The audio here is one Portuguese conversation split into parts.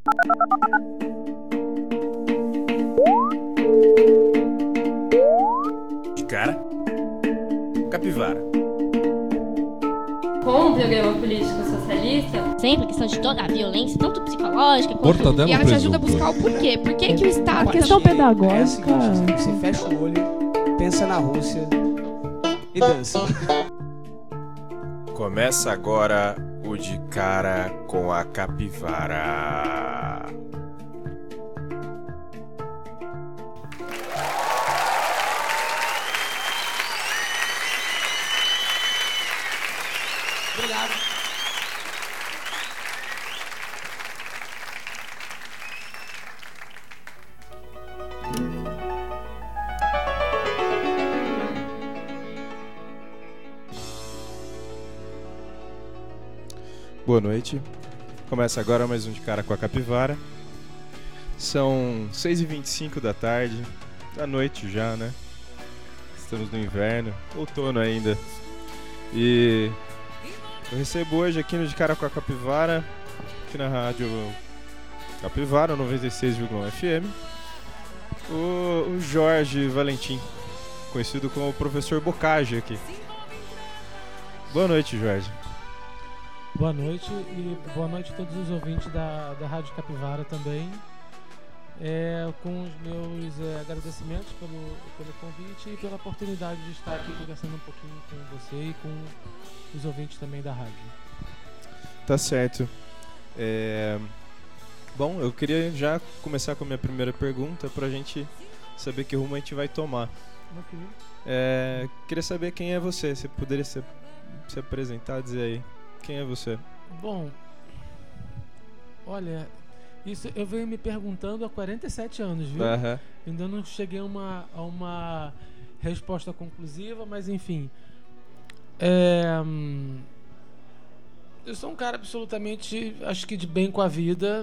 De cara, capivara. Com o programa político socialista, sempre questão de toda a violência, tanto psicológica quanto... Mortadela E ela te presunto. ajuda a buscar o porquê. Por que que o Estado... A questão pedagógica... É a seguinte, você fecha o olho, pensa na Rússia e dança. Começa agora o De Cara com a Capivara. Obrigado. Boa noite. Começa agora mais um De Cara com a Capivara. São 6h25 da tarde, da noite já, né? Estamos no inverno, outono ainda. E eu recebo hoje aqui no De Cara com a Capivara, aqui na rádio Capivara 96,1 FM, o Jorge Valentim, conhecido como o Professor Bocage aqui. Boa noite, Jorge. Boa noite e boa noite a todos os ouvintes da Rádio Capivara também. Com os meus agradecimentos pelo convite e pela oportunidade de estar aqui conversando um pouquinho com você e com os ouvintes também da rádio. Tá certo. Bom, eu queria já começar com a minha primeira pergunta pra gente saber que rumo a gente vai tomar. Ok. Queria saber quem é você. Você poderia se apresentar, dizer aí quem é você? Bom, olha, isso eu venho me perguntando há 47 anos, viu? Uhum. Ainda não cheguei a uma resposta conclusiva, mas enfim. Eu sou um cara absolutamente, acho que de bem com a vida.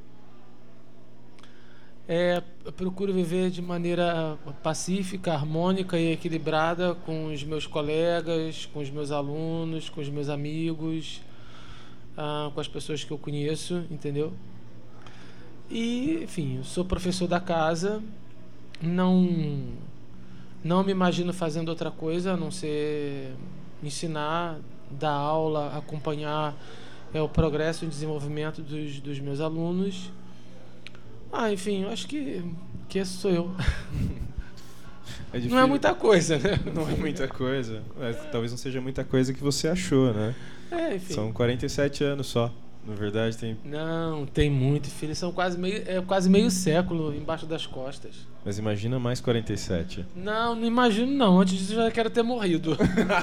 Eu procuro viver de maneira pacífica, harmônica e equilibrada com os meus colegas, com os meus alunos, com os meus amigos, com as pessoas que eu conheço, entendeu? E, enfim, eu sou professor da casa, não me imagino fazendo outra coisa a não ser ensinar, dar aula, acompanhar o progresso e o desenvolvimento dos meus alunos. Enfim, eu acho que esse sou eu. Não é muita coisa, né? Não é muita coisa. Talvez não seja muita coisa que você achou, né? Enfim. São 47 anos só. Na verdade, tem... Não, tem muito, filho. São quase meio século embaixo das costas. Mas imagina mais 47. Não imagino não. Antes disso eu já quero ter morrido.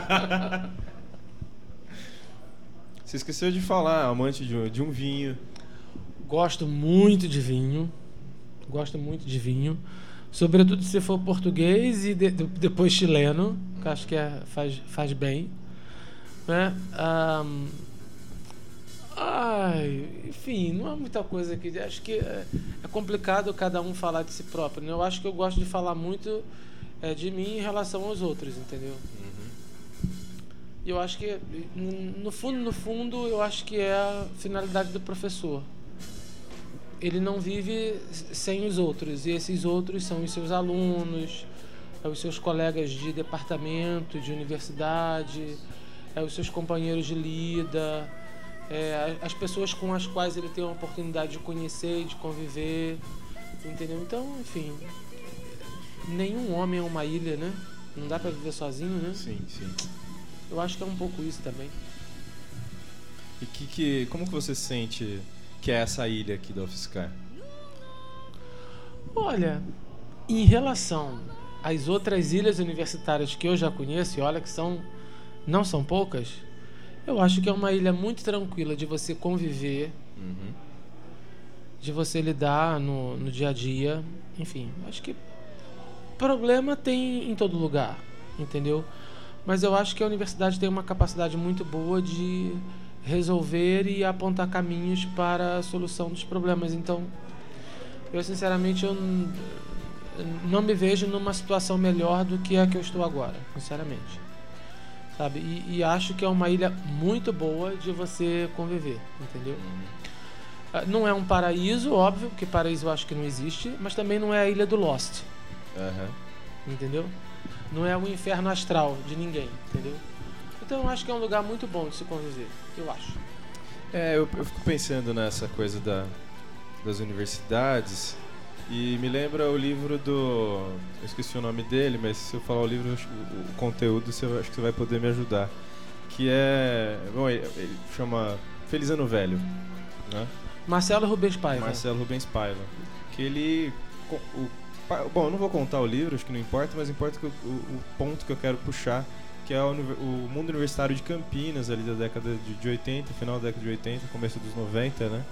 Você esqueceu de falar, amante de um vinho. Gosto muito de vinho. Sobretudo se for português e depois chileno, que acho que faz bem. Né? Enfim, não é muita coisa que... Acho que é complicado cada um falar de si próprio, né? Eu acho que eu gosto de falar muito de mim em relação aos outros, entendeu? Uhum. E eu acho que, no fundo, eu acho que é a finalidade do professor. Ele não vive sem os outros, e esses outros são os seus alunos, os seus colegas de departamento, de universidade, os seus companheiros de lida, as pessoas com as quais ele tem a oportunidade de conhecer e de conviver, entendeu? Então, enfim, nenhum homem é uma ilha, né? Não dá pra viver sozinho, né? Sim. Eu acho que é um pouco isso também. E como que você sente que é essa ilha aqui da UFSCar? Olha, em relação às outras ilhas universitárias que eu já conheço, e olha que não são poucas, eu acho que é uma ilha muito tranquila de você conviver, de você lidar no dia a dia. Enfim, acho que problema tem em todo lugar, entendeu? Mas eu acho que a universidade tem uma capacidade muito boa de resolver e apontar caminhos para a solução dos problemas. Então, eu sinceramente não me vejo numa situação melhor do que a que eu estou agora, sinceramente. Sabe? E acho que é uma ilha muito boa de você conviver, entendeu? Não é um paraíso, óbvio, porque paraíso eu acho que não existe, mas também não é a ilha do Lost. Entendeu? Não é o inferno astral de ninguém, entendeu? Então eu acho que é um lugar muito bom de se conviver, eu acho. Eu fico pensando nessa coisa das universidades e me lembra o livro do... Eu esqueci o nome dele, mas se eu falar o livro, o conteúdo, acho que você vai poder me ajudar. Que é... Bom, ele chama Feliz Ano Velho, né? Marcelo Rubens Paiva. Marcelo Rubens Paiva. Que ele... Bom, eu não vou contar o livro, acho que não importa, mas importa que o ponto que eu quero puxar, que é o mundo universitário de Campinas, ali da década de 80, final da década de 80, começo dos 90, né?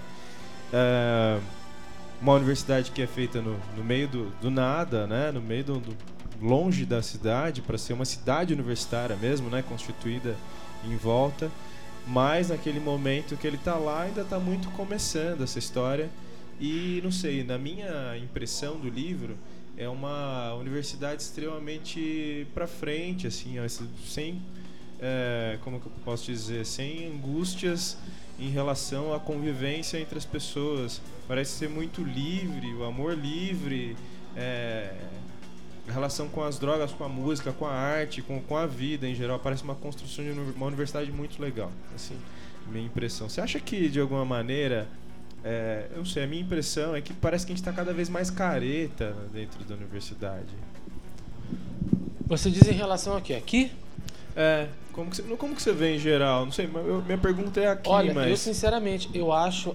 Uma universidade que é feita no meio do nada, né? No meio longe da cidade, para ser uma cidade universitária mesmo, né? Constituída em volta. Mas naquele momento que ele está lá, ainda está muito começando essa história. E não sei, na minha impressão do livro, é uma universidade extremamente para frente, assim, sem, como que eu posso dizer, sem angústias em relação à convivência entre as pessoas. Parece ser muito livre, o amor livre, a relação com as drogas, com a música, com a arte, com a vida em geral. Parece uma construção de uma universidade muito legal, assim, minha impressão. Você acha que, de alguma maneira... eu não sei, a minha impressão é que parece que a gente está cada vez mais careta dentro da universidade. Você diz em relação a quê? Aqui? Como que você vê em geral? Não sei, minha pergunta é aqui. Olha, mas... eu sinceramente, eu acho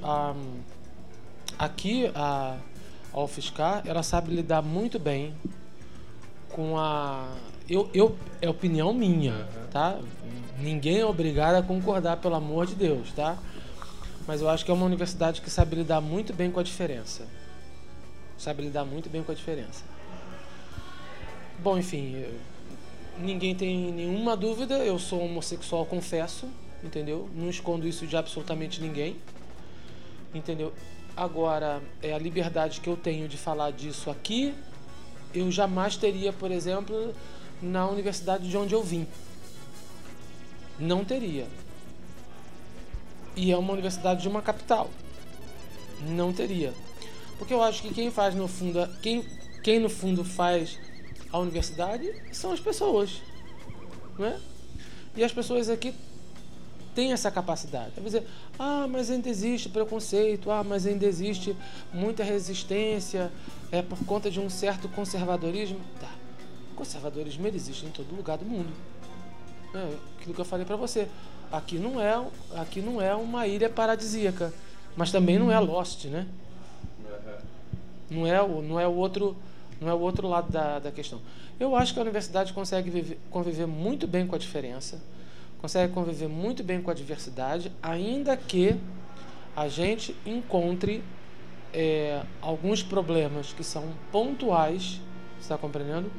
aqui a UFSCar, ela sabe lidar muito bem com a... é opinião minha, tá? Ninguém é obrigado a concordar, pelo amor de Deus, tá? Mas eu acho que é uma universidade que sabe lidar muito bem com a diferença. Sabe lidar muito bem com a diferença. Bom, enfim, ninguém tem nenhuma dúvida, eu sou homossexual, confesso, entendeu? Não escondo isso de absolutamente ninguém, entendeu? Agora, a liberdade que eu tenho de falar disso aqui, eu jamais teria, por exemplo, na universidade de onde eu vim. Não teria. E é uma universidade de uma capital. Não teria. Porque eu acho que quem faz no fundo... Quem no fundo faz a universidade são as pessoas. Não é? E as pessoas aqui têm essa capacidade. Vai dizer, mas ainda existe preconceito, mas ainda existe muita resistência, por conta de um certo conservadorismo. Tá. Conservadorismo ele existe em todo lugar do mundo. Aquilo que eu falei pra você. Aqui não é uma ilha paradisíaca, mas também não é Lost, né? Não é o outro lado da questão. Eu acho que a universidade consegue conviver muito bem com a diferença, consegue conviver muito bem com a diversidade, ainda que a gente encontre alguns problemas que são pontuais, você está compreendendo?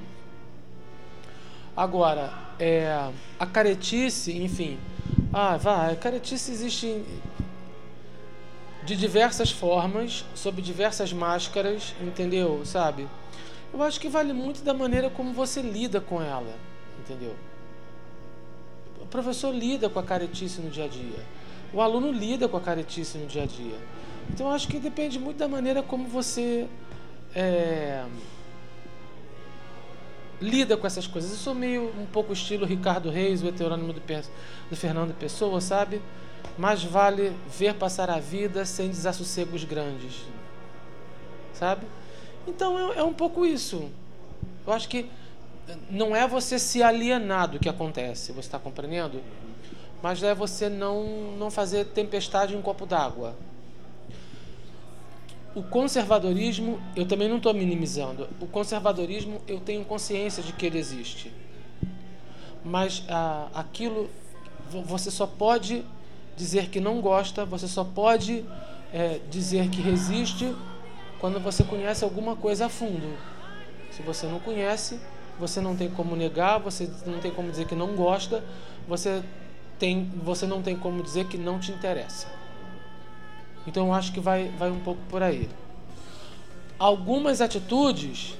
Agora, a caretice, enfim... a caretice existe de diversas formas, sob diversas máscaras, entendeu? Sabe? Eu acho que vale muito da maneira como você lida com ela, entendeu? O professor lida com a caretice no dia a dia. O aluno lida com a caretice no dia a dia. Então eu acho que depende muito da maneira como você lida com essas coisas. Eu sou meio um pouco estilo Ricardo Reis, o heterônimo do Fernando Pessoa, sabe? Mais vale ver passar a vida sem desassossegos grandes, sabe? Então é um pouco isso. Eu acho que não é você se alienar do que acontece, você está compreendendo? Mas é você não fazer tempestade em um copo d'água. O conservadorismo, eu também não estou minimizando. O conservadorismo, eu tenho consciência de que ele existe. Mas aquilo, você só pode dizer que não gosta, você só pode dizer que resiste quando você conhece alguma coisa a fundo. Se você não conhece, você não tem como negar, você não tem como dizer que não gosta, você não tem como dizer que não te interessa. Então eu acho que vai um pouco por aí. Algumas atitudes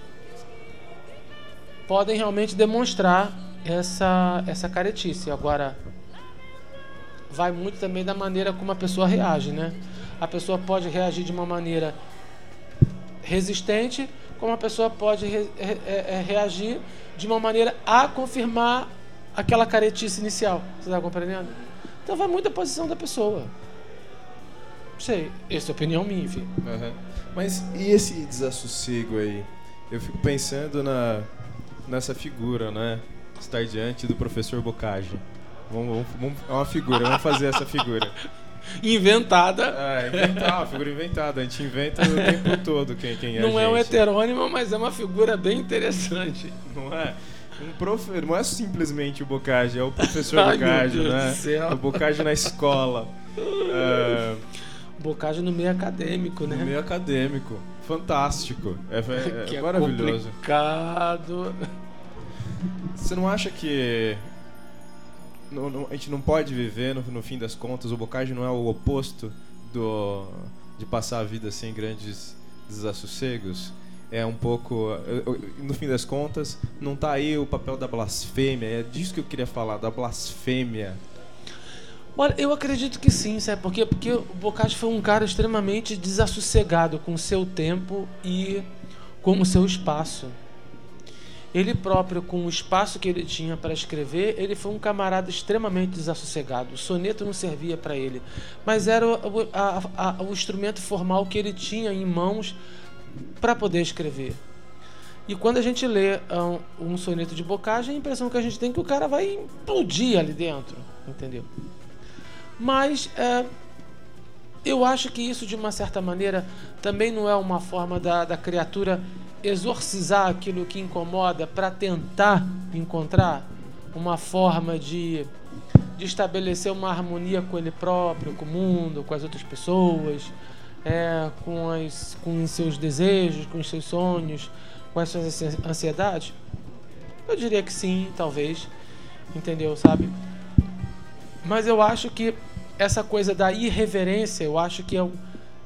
podem realmente demonstrar essa caretice. Agora, vai muito também da maneira como a pessoa reage, né? A pessoa pode reagir de uma maneira resistente, como a pessoa pode reagir de uma maneira a confirmar aquela caretice inicial. Você está compreendendo? Então vai muito da posição da pessoa. Não sei, essa é a opinião minha, enfim. Uhum. Mas e esse desassossego aí? Eu fico pensando nessa figura, né? Estar diante do professor Bocage. Vamos, é uma figura, vamos fazer essa figura. Inventada. Uma figura inventada. A gente inventa o tempo todo quem é Não a é um gente. heterônimo, mas é uma figura bem interessante. Não é? Não é simplesmente o Bocage, é o professor Ai, Bocage, meu Deus né? do céu. O Bocage na escola. Bocage no meio acadêmico, né? No meio acadêmico. Fantástico. Que É maravilhoso. Complicado. Você não acha que a gente não pode viver, no fim das contas, o Bocage não é o oposto de passar a vida sem grandes desassossegos? É um pouco... No fim das contas, não tá aí o papel da blasfêmia. É disso que eu queria falar, da blasfêmia. Olha, eu acredito que sim, sabe por quê? Porque o Bocage foi um cara extremamente desassossegado com o seu tempo e com o seu espaço. Ele próprio, com o espaço que ele tinha para escrever, ele foi um camarada extremamente desassossegado. O soneto não servia para ele, mas era o instrumento formal que ele tinha em mãos para poder escrever. E quando a gente lê um soneto de Bocage, a impressão que a gente tem é que o cara vai implodir ali dentro, entendeu? Mas eu acho que isso, de uma certa maneira, também não é uma forma da criatura exorcizar aquilo que incomoda para tentar encontrar uma forma de estabelecer uma harmonia com ele próprio, com o mundo, com as outras pessoas, com os seus desejos, com os seus sonhos, com as suas ansiedades? Eu diria que sim, talvez, entendeu, sabe? Mas eu acho que essa coisa da irreverência, eu acho que o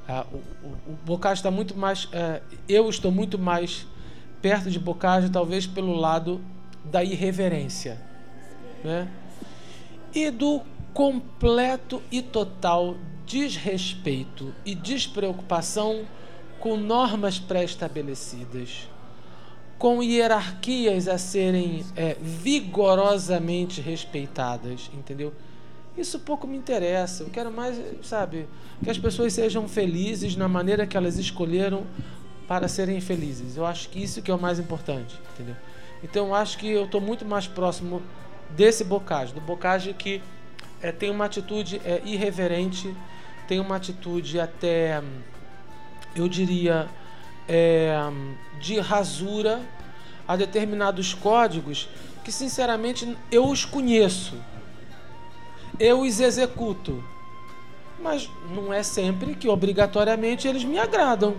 Bocage está muito mais... eu estou muito mais perto de Bocage, talvez pelo lado da irreverência, né? E do completo e total desrespeito e despreocupação com normas pré-estabelecidas, com hierarquias a serem vigorosamente respeitadas, entendeu? Isso pouco me interessa. Eu quero mais, sabe, que as pessoas sejam felizes na maneira que elas escolheram para serem felizes. Eu acho que isso que é o mais importante, entendeu? Então eu acho que eu estou muito mais próximo desse Bocage, do Bocage que tem uma atitude irreverente, tem uma atitude até, eu diria, de rasura a determinados códigos que, sinceramente, eu os conheço, eu os executo, mas não é sempre que obrigatoriamente eles me agradam,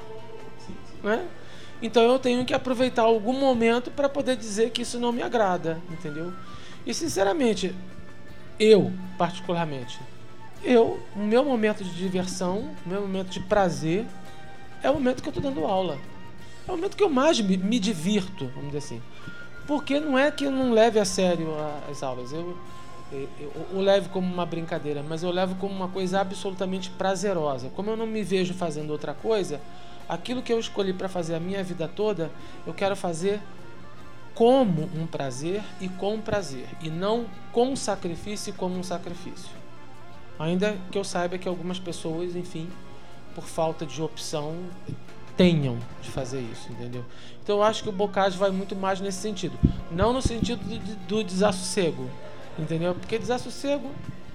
né? Então eu tenho que aproveitar algum momento para poder dizer que isso não me agrada, entendeu? E, sinceramente, eu, particularmente, o meu momento de diversão, o meu momento de prazer é o momento que eu estou dando aula. É o momento que eu mais me divirto, vamos dizer assim. Porque não é que eu não leve a sério as aulas. Eu levo como uma brincadeira, mas eu levo como uma coisa absolutamente prazerosa. Como eu não me vejo fazendo outra coisa, aquilo que eu escolhi para fazer a minha vida toda, eu quero fazer como um prazer e com prazer, e não com sacrifício e como um sacrifício. Ainda que eu saiba que algumas pessoas, enfim, por falta de opção, tenham de fazer isso, entendeu? Então eu acho que o Bocage vai muito mais nesse sentido, não no sentido do desassossego, entendeu? Porque desassossego,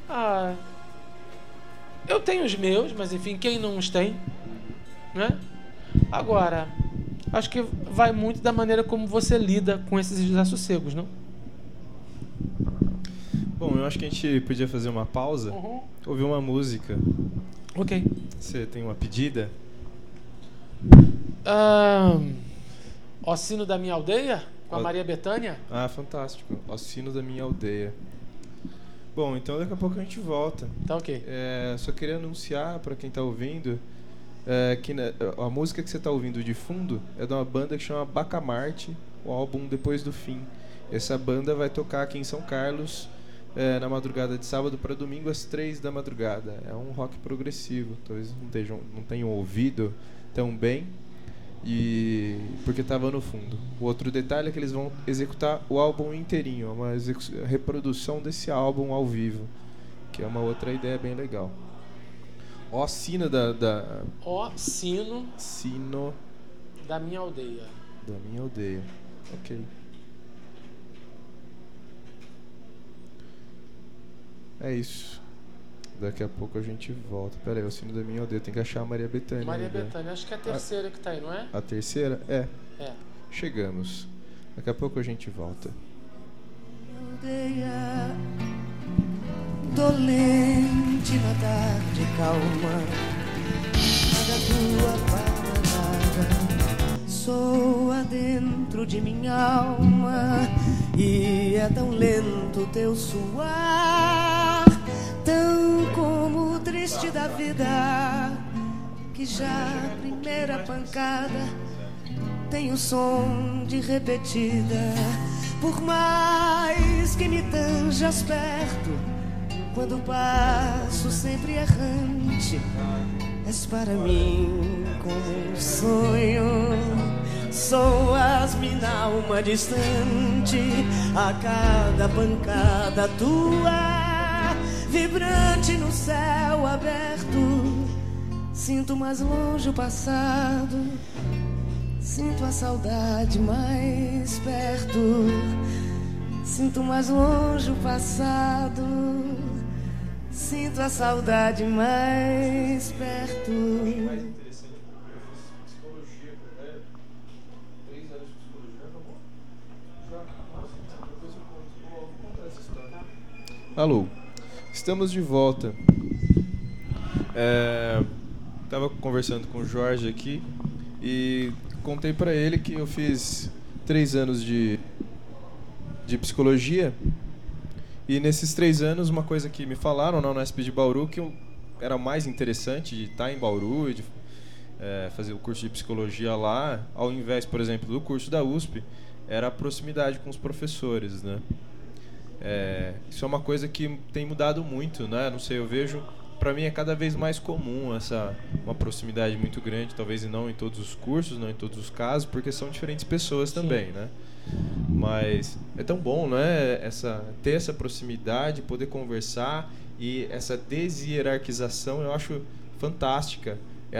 eu tenho os meus, mas enfim, quem não os tem, né? Agora, acho que vai muito da maneira como você lida com esses desassossegos, não? Bom, eu acho que a gente podia fazer uma pausa, ouvir uma música. Ok. Você tem uma pedida? O Sino da Minha Aldeia, com a Maria Bethânia. Ah, fantástico. O Sino da Minha Aldeia. Bom, então daqui a pouco a gente volta. Tá ok. Só queria anunciar para quem tá ouvindo que a música que você tá ouvindo de fundo é de uma banda que chama Bacamarte, o álbum Depois do Fim. Essa banda vai tocar aqui em São Carlos na madrugada de sábado para domingo às 3 da madrugada. É um rock progressivo, talvez não tenham ouvido tão bem, porque estava no fundo. O outro detalhe é que eles vão executar o álbum inteirinho, uma reprodução desse álbum ao vivo, que é uma outra ideia bem legal. Ó sino Sino da minha aldeia. Da minha aldeia. Ok. É isso. Daqui a pouco a gente volta. Pera aí, o sino da minha aldeia. Tem que achar a Maria Bethânia. Maria Bethânia, acho que é a terceira que tá aí, não é? A terceira? É. É. Chegamos. Daqui a pouco a gente volta. Aldeia, dolente na tarde calma, nada tua para nada, soa dentro de minha alma, e é tão lento teu suar, tão como o triste da vida, que já a primeira pancada tem o som de repetida. Por mais que me tanjas perto, quando passo sempre errante, és para mim como um sonho. Soas-me na alma distante, a cada pancada tua, vibrante no céu aberto. Sinto mais longe o passado, sinto a saudade mais perto. Sinto mais longe o passado, sinto a saudade mais perto. Mais interessante é psicologia, 3 anos de psicologia, acabou? Já, nossa, depois eu vou contar essa história. Alô, estamos de volta. Tava conversando com o Jorge aqui e contei pra ele que eu fiz 3 anos de psicologia, e nesses 3 anos uma coisa que me falaram na Unesp de Bauru, que era mais interessante de estar em Bauru e de fazer o curso de psicologia lá, ao invés, por exemplo, do curso da USP, era a proximidade com os professores, né? Isso é uma coisa que tem mudado muito, né? Não sei, eu vejo, para mim é cada vez mais comum uma proximidade muito grande, talvez não em todos os cursos, não em todos os casos, porque são diferentes pessoas também, né? Mas é tão bom, né? Ter essa proximidade, poder conversar, e essa deshierarquização eu acho fantástica. É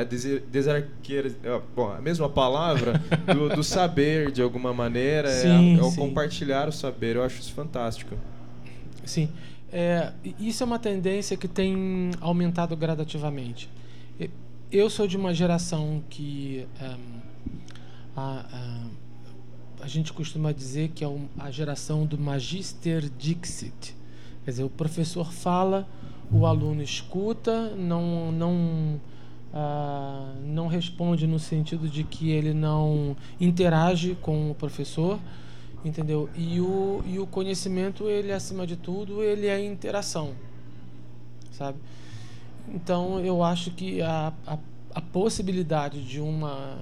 a mesma palavra do saber, de alguma maneira, sim, é o sim. Compartilhar o saber. Eu acho isso fantástico. Sim. Isso é uma tendência que tem aumentado gradativamente. Eu sou de uma geração que a gente costuma dizer que é a geração do Magister Dixit. Quer dizer, o professor fala, o aluno escuta, não responde no sentido de que ele não interage com o professor, entendeu? E o conhecimento, ele, acima de tudo, ele é interação, sabe? Então, eu acho que a possibilidade de uma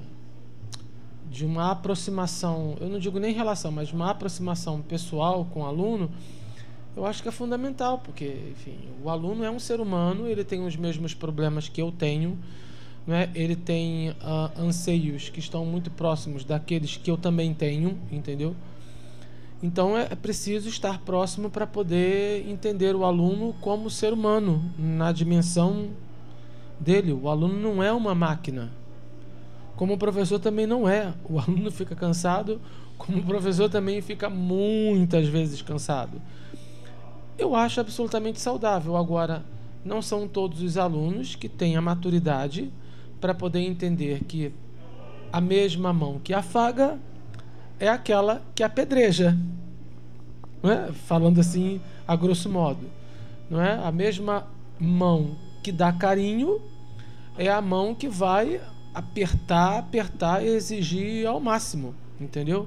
aproximação, eu não digo nem relação, mas de uma aproximação pessoal com o aluno, eu acho que é fundamental, porque, enfim, o aluno é um ser humano, ele tem os mesmos problemas que eu tenho, né? Ele tem anseios que estão muito próximos daqueles que eu também tenho, entendeu? Então é preciso estar próximo para poder entender o aluno como ser humano, na dimensão dele. O aluno não é uma máquina, como o professor também não é. O aluno fica cansado, como o professor também fica muitas vezes cansado. Eu acho absolutamente saudável. Agora, não são todos os alunos que têm a maturidade para poder entender que a mesma mão que afaga é aquela que apedreja, não é? Falando assim, a grosso modo, não é? A mesma mão que dá carinho é a mão que vai apertar e exigir ao máximo, entendeu?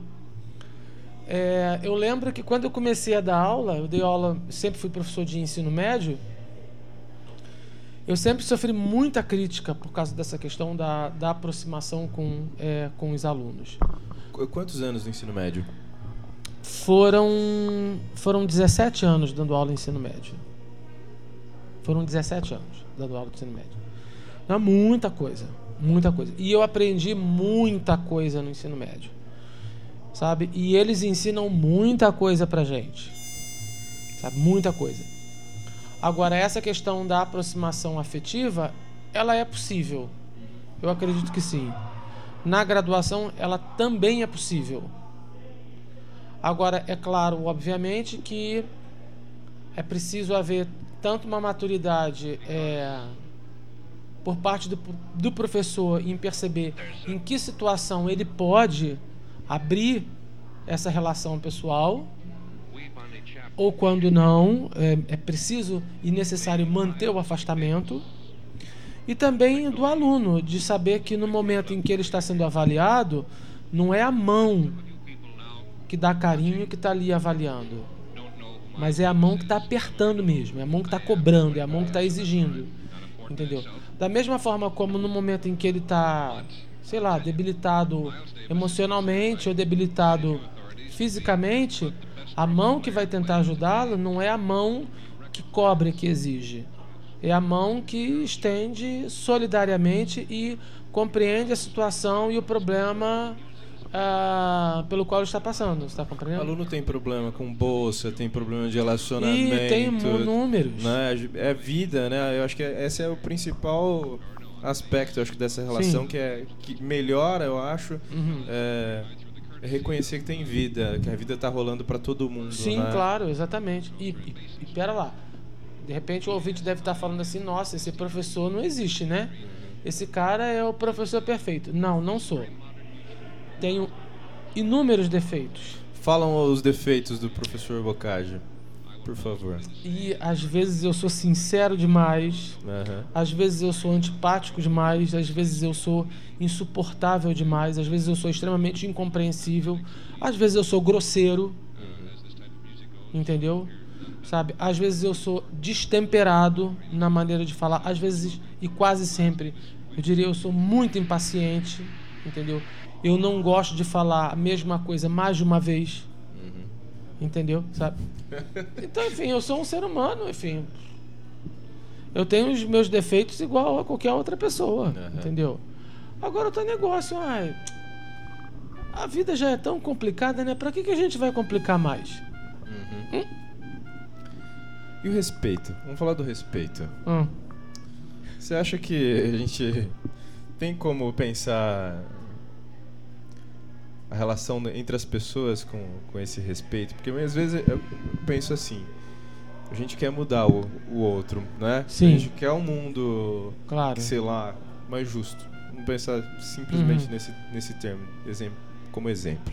Eu lembro que quando eu comecei a dar aula, eu dei aula, sempre fui professor de ensino médio, eu sempre sofri muita crítica por causa dessa questão da aproximação com os alunos. Quantos anos no ensino médio? foram 17 anos dando aula em ensino médio. Foram 17 anos dando aula de ensino médio. Não, muita coisa. E eu aprendi muita coisa no ensino médio. Sabe? E eles ensinam muita coisa pra gente. Sabe? Muita coisa. Agora, essa questão da aproximação afetiva, ela é possível. Eu acredito que sim. Na graduação, ela também é possível. Agora, é claro, obviamente, que é preciso haver tanto uma maturidade por parte do professor em perceber em que situação ele pode abrir essa relação pessoal, ou quando não, é preciso e necessário manter o afastamento. E também do aluno, de saber que no momento em que ele está sendo avaliado, não é a mão que dá carinho que está ali avaliando, mas é a mão que está apertando mesmo, é a mão que está cobrando, é a mão que está exigindo, entendeu? Da mesma forma como no momento em que ele está, sei lá, debilitado emocionalmente ou debilitado fisicamente, a mão que vai tentar ajudá-lo não é a mão que cobra, que exige. É a mão que estende solidariamente e compreende a situação e o problema pelo qual ele está passando. Você está compreendendo? O aluno tem problema com bolsa, tem problema de relacionamento. E tem números. Né? É vida, né? Eu acho que esse é o principal aspecto, eu acho, dessa relação, que melhora, eu acho, é reconhecer que tem vida, que a vida está rolando para todo mundo. Sim, né? Claro, exatamente. E pera lá. De repente o ouvinte deve estar falando assim, nossa, esse professor não existe, né? Esse cara é o professor perfeito. Não, não sou. Tenho inúmeros defeitos. Falam os defeitos do professor Boccagi, por favor. E às vezes eu sou sincero demais, às vezes eu sou antipático demais, às vezes eu sou insuportável demais, às vezes eu sou extremamente incompreensível, às vezes eu sou grosseiro, entendeu? Sabe? Às vezes eu sou destemperado na maneira de falar, às vezes e quase sempre, eu diria, eu sou muito impaciente, entendeu? Eu não gosto de falar a mesma coisa mais de uma vez, entendeu? Sabe? Então, enfim, eu sou um ser humano, enfim. Eu tenho os meus defeitos igual a qualquer outra pessoa, entendeu? Agora, o teu negócio, a vida já é tão complicada, né? Pra que a gente vai complicar mais? E o respeito? Vamos falar do respeito. Você acha que a gente tem como pensar a relação entre as pessoas com esse respeito? Porque às vezes eu penso assim, a gente quer mudar o outro, né? Sim. A gente quer um mundo, claro, sei lá, mais justo. Vamos pensar simplesmente nesse termo, como exemplo.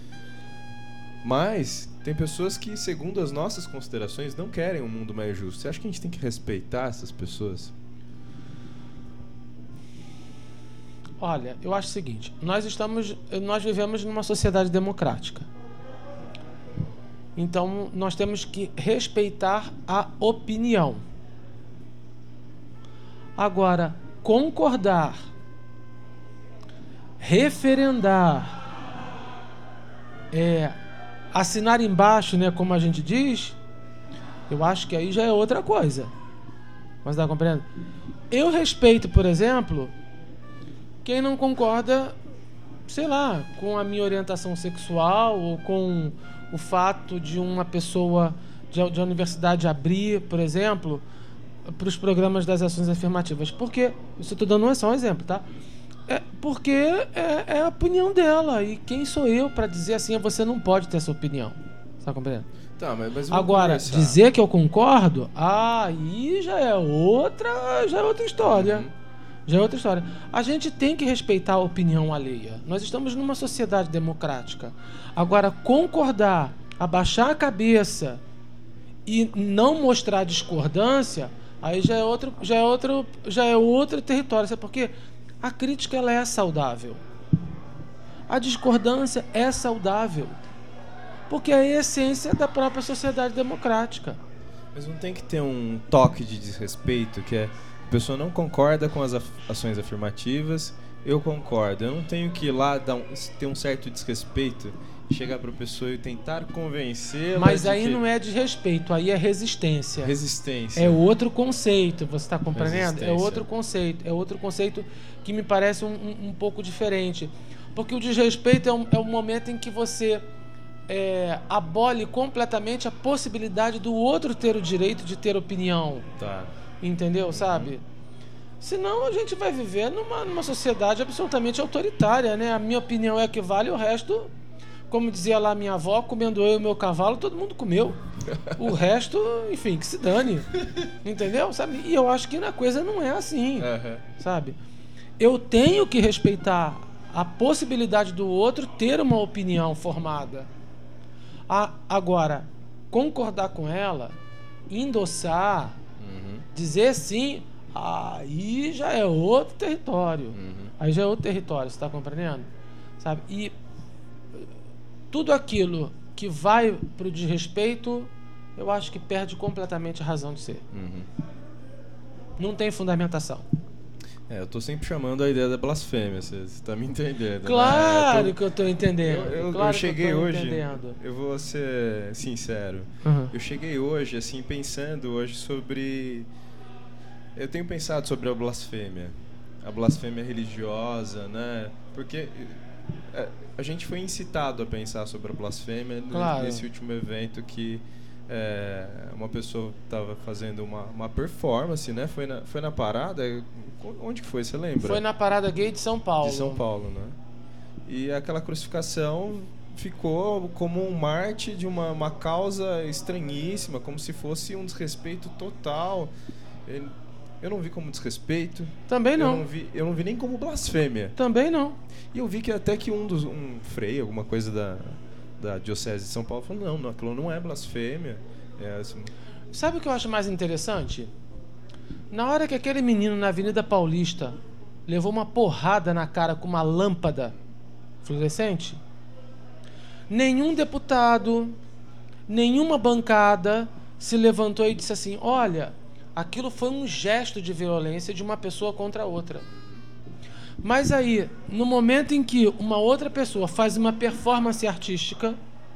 Mas tem pessoas que, segundo as nossas considerações, não querem um mundo mais justo. Você acha que a gente tem que respeitar essas pessoas? Olha, eu acho o seguinte, nós vivemos numa sociedade democrática. Então, nós temos que respeitar a opinião. Agora, concordar, referendar, assinar embaixo, né, como a gente diz, eu acho que aí já é outra coisa. Você está compreendendo? Eu respeito, por exemplo, quem não concorda, sei lá, com a minha orientação sexual ou com o fato de uma pessoa de a universidade abrir, por exemplo, para os programas das ações afirmativas. Porque, eu estou dando só um exemplo, tá? Porque é a opinião dela. E quem sou eu para dizer assim, você não pode ter essa opinião? Você está compreendendo? Tá, mas agora, dizer que eu concordo, aí já é outra história. Já é outra história. A gente tem que respeitar a opinião alheia. Nós estamos numa sociedade democrática. Agora, concordar, abaixar a cabeça e não mostrar discordância, aí já é outro território. Sabe por quê? A crítica, ela é saudável. A discordância é saudável. Porque é a essência da própria sociedade democrática. Mas não tem que ter um toque de desrespeito, que é a pessoa não concorda com as ações afirmativas, eu concordo. Eu não tenho que ir lá ter um certo desrespeito chegar pra pessoa e tentar convencê-la. Mas aí não é desrespeito, aí é resistência. Resistência. É outro conceito, você está compreendendo? É Resistência. outro conceito que me parece um pouco diferente. Porque o desrespeito é um momento em que você abole completamente a possibilidade do outro ter o direito de ter opinião. Tá. Entendeu? Sabe? Senão a gente vai viver numa sociedade absolutamente autoritária, né? A minha opinião é que vale, o resto, como dizia lá minha avó, comendo eu e o meu cavalo, todo mundo comeu. O resto, enfim, que se dane. Entendeu? Sabe? E eu acho que a coisa não é assim. Sabe? Eu tenho que respeitar a possibilidade do outro ter uma opinião formada. Agora, concordar com ela, endossar, dizer sim, aí já é outro território. Aí já é outro território, você está compreendendo? Sabe? E tudo aquilo que vai pro desrespeito, eu acho que perde completamente a razão de ser. Não tem fundamentação. Eu tô sempre chamando a ideia da blasfêmia, você tá me entendendo. Claro, né? que eu tô entendendo. Eu cheguei hoje, entendendo. eu vou ser sincero, eu cheguei hoje, assim, pensando hoje sobre... Eu tenho pensado sobre a blasfêmia religiosa, né? Porque a gente foi incitado a pensar sobre a blasfêmia nesse último evento que uma pessoa estava fazendo uma performance, né? Foi na parada. Onde que foi? Você lembra? Foi na parada gay de São Paulo. De São Paulo, né? E aquela crucificação ficou como um mártir de uma causa estranhíssima, como se fosse um desrespeito total. Eu não vi como desrespeito. Também não. Eu não vi nem como blasfêmia. Também não. E eu vi que até que um frei, alguma coisa da Diocese de São Paulo, falou, não, aquilo não é blasfêmia. Assim... Sabe o que eu acho mais interessante? Na hora que aquele menino na Avenida Paulista levou uma porrada na cara com uma lâmpada fluorescente, nenhum deputado, nenhuma bancada se levantou e disse assim, olha, aquilo foi um gesto de violência de uma pessoa contra outra. Mas aí, no momento em que uma outra pessoa faz uma performance artística,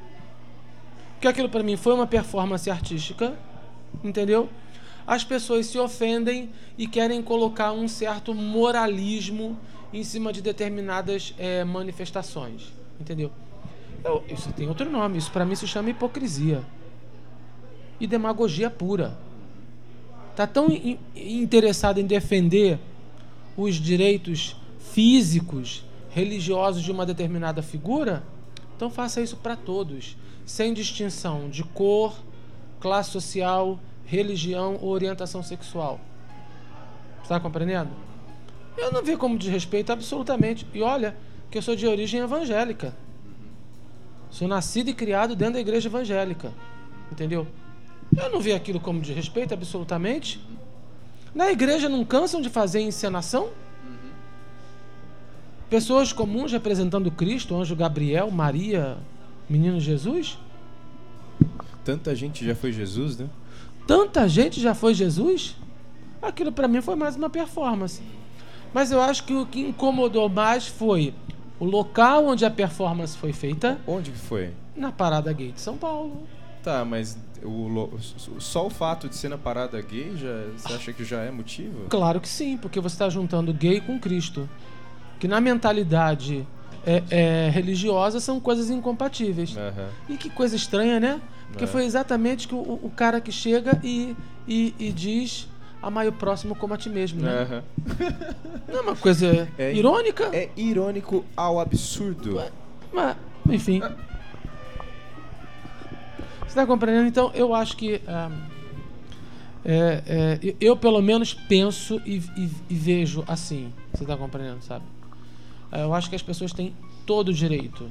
que aquilo para mim foi uma performance artística, entendeu? As pessoas se ofendem e querem colocar um certo moralismo em cima de determinadas manifestações, entendeu? Isso tem outro nome, isso para mim se chama hipocrisia e demagogia pura. Tá tão interessado em defender os direitos físicos, religiosos de uma determinada figura, então faça isso para todos, sem distinção de cor, classe social, religião ou orientação sexual. Está compreendendo? Eu não vi como desrespeito absolutamente. E olha que eu sou de origem evangélica. Sou nascido e criado dentro da igreja evangélica. Entendeu? Eu não vi aquilo como desrespeito absolutamente. Na igreja não cansam de fazer encenação? Pessoas comuns representando Cristo, anjo Gabriel, Maria, menino Jesus? Tanta gente já foi Jesus, né? Tanta gente já foi Jesus? Aquilo para mim foi mais uma performance. Mas eu acho que o que incomodou mais foi o local onde a performance foi feita. Onde que foi? Na Parada Gay de São Paulo. Tá, mas só o fato de ser na Parada Gay, você acha que já é motivo? Claro que sim, porque você está juntando gay com Cristo. Que na mentalidade religiosa são coisas incompatíveis. E que coisa estranha, né? Porque foi exatamente que o cara que chega e diz amai o próximo como a ti mesmo, né? Não é uma coisa irônica? É irônico ao absurdo. Mas, enfim. Você está compreendendo? Então, eu acho que eu pelo menos penso e vejo assim. Você está compreendendo, sabe? Eu acho que as pessoas têm todo o direito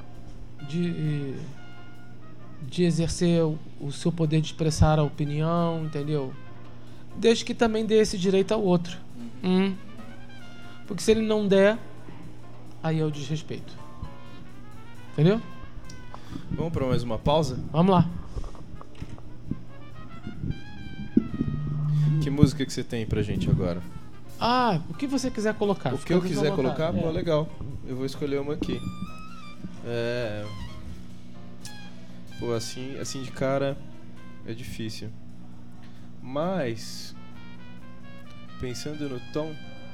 de exercer o seu poder de expressar a opinião, entendeu? Desde que também dê esse direito ao outro. Porque se ele não der, aí é o desrespeito. Entendeu? Vamos para mais uma pausa? Vamos lá. Que música que você tem pra gente agora? O que você quiser colocar. O que eu quiser colocar? Pô, legal. Eu vou escolher uma aqui. Pô, assim de cara é difícil. Mas, pensando no tom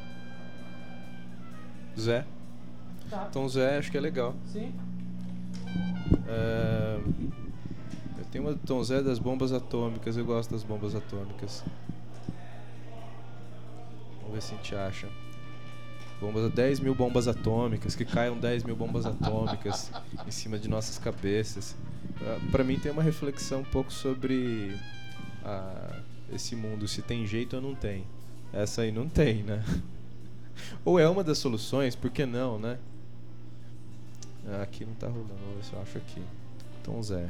Zé. Tá. Tom Zé acho que é legal. Sim. Eu tenho uma do Tom Zé das bombas atômicas. Eu gosto das bombas atômicas. Vamos ver se a gente acha. 10 mil bombas atômicas. Que caiam 10 mil bombas atômicas em cima de nossas cabeças. Pra mim tem uma reflexão um pouco sobre esse mundo. Se tem jeito ou não tem. Essa aí não tem, né? Ou é uma das soluções, por que não, né? Aqui não tá rolando, vamos ver se eu acho aqui. Tom Zé.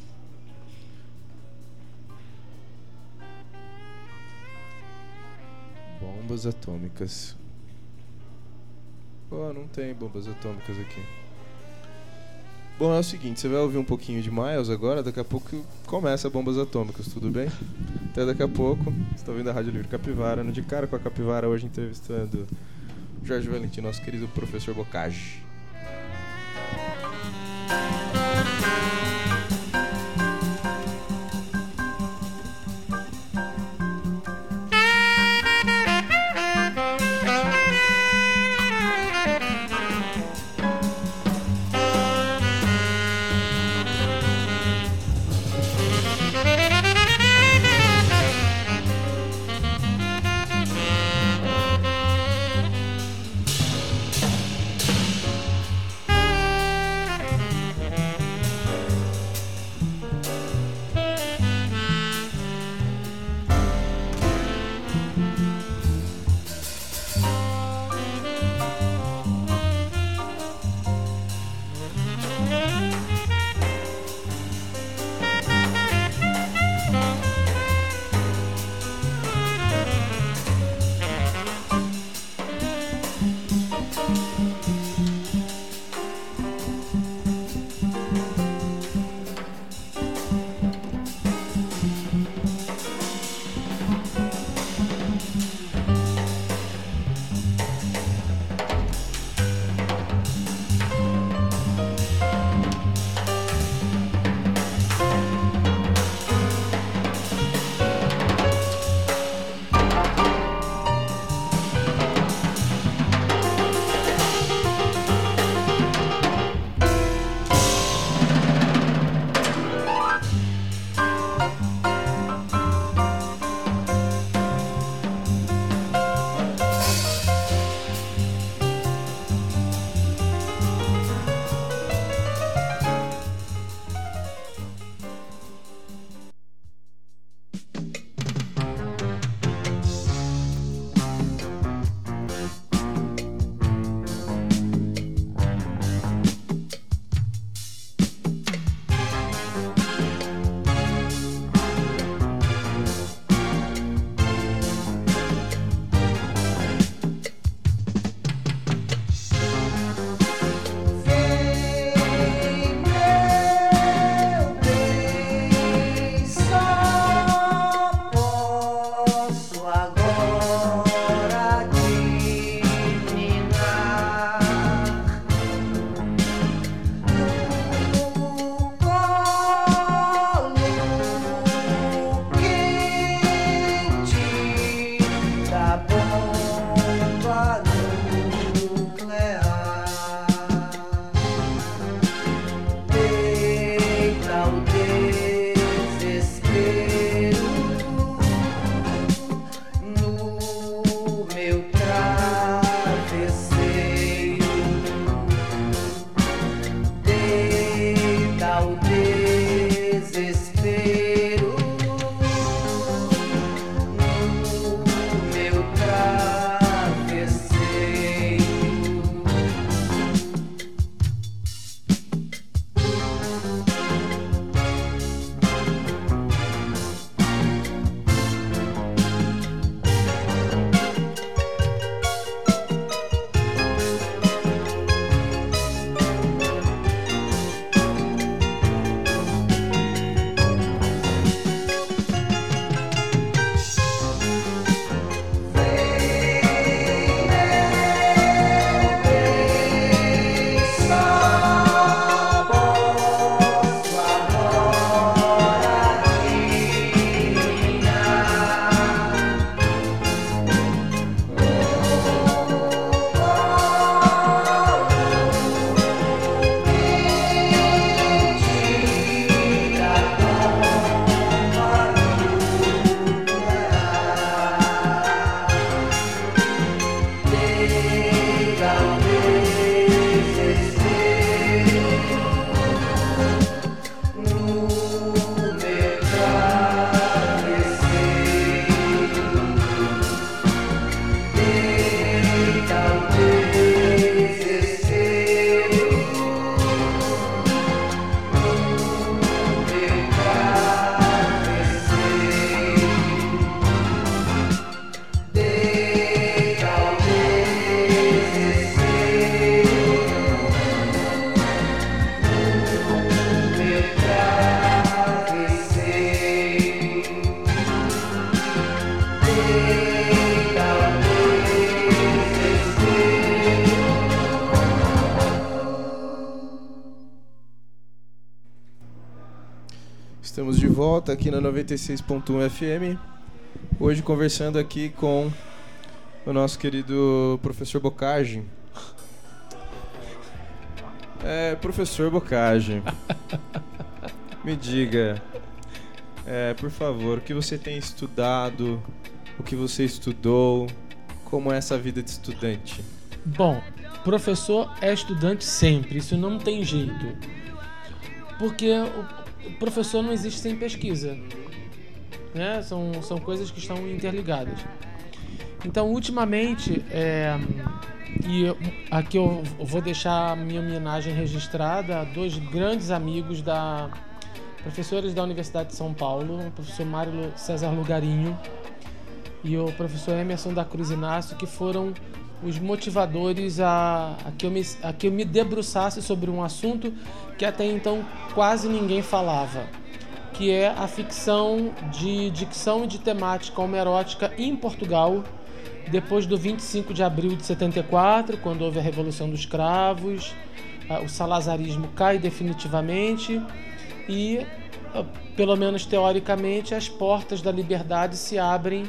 Bombas atômicas. Pô, não tem bombas atômicas aqui. Bom, é o seguinte, você vai ouvir um pouquinho de Miles agora, daqui a pouco começa bombas atômicas, tudo bem? Até daqui a pouco. Você está ouvindo a Rádio Livre Capivara, no De Cara com a Capivara, hoje entrevistando Jorge Valentim, nosso querido professor Bocage. Estamos de volta aqui na 96.1 FM. Hoje conversando aqui com o nosso querido professor Bocage. Professor Bocage, me diga, por favor, o que você tem estudado, o que você estudou, como é essa vida de estudante? Bom, professor é estudante sempre, isso não tem jeito. Porque o professor não existe sem pesquisa, né? São coisas que estão interligadas. Então, ultimamente, aqui eu vou deixar a minha homenagem registrada a dois grandes amigos professores da Universidade de São Paulo, o professor Mário César Lugarinho e o professor Emerson da Cruz Inácio, que foram os motivadores a que eu me debruçasse sobre um assunto que até então quase ninguém falava, que é a ficção de dicção e de temática homerótica em Portugal, depois do 25 de abril de 74, quando houve a Revolução dos Cravos, o salazarismo cai definitivamente e, pelo menos teoricamente, as portas da liberdade se abrem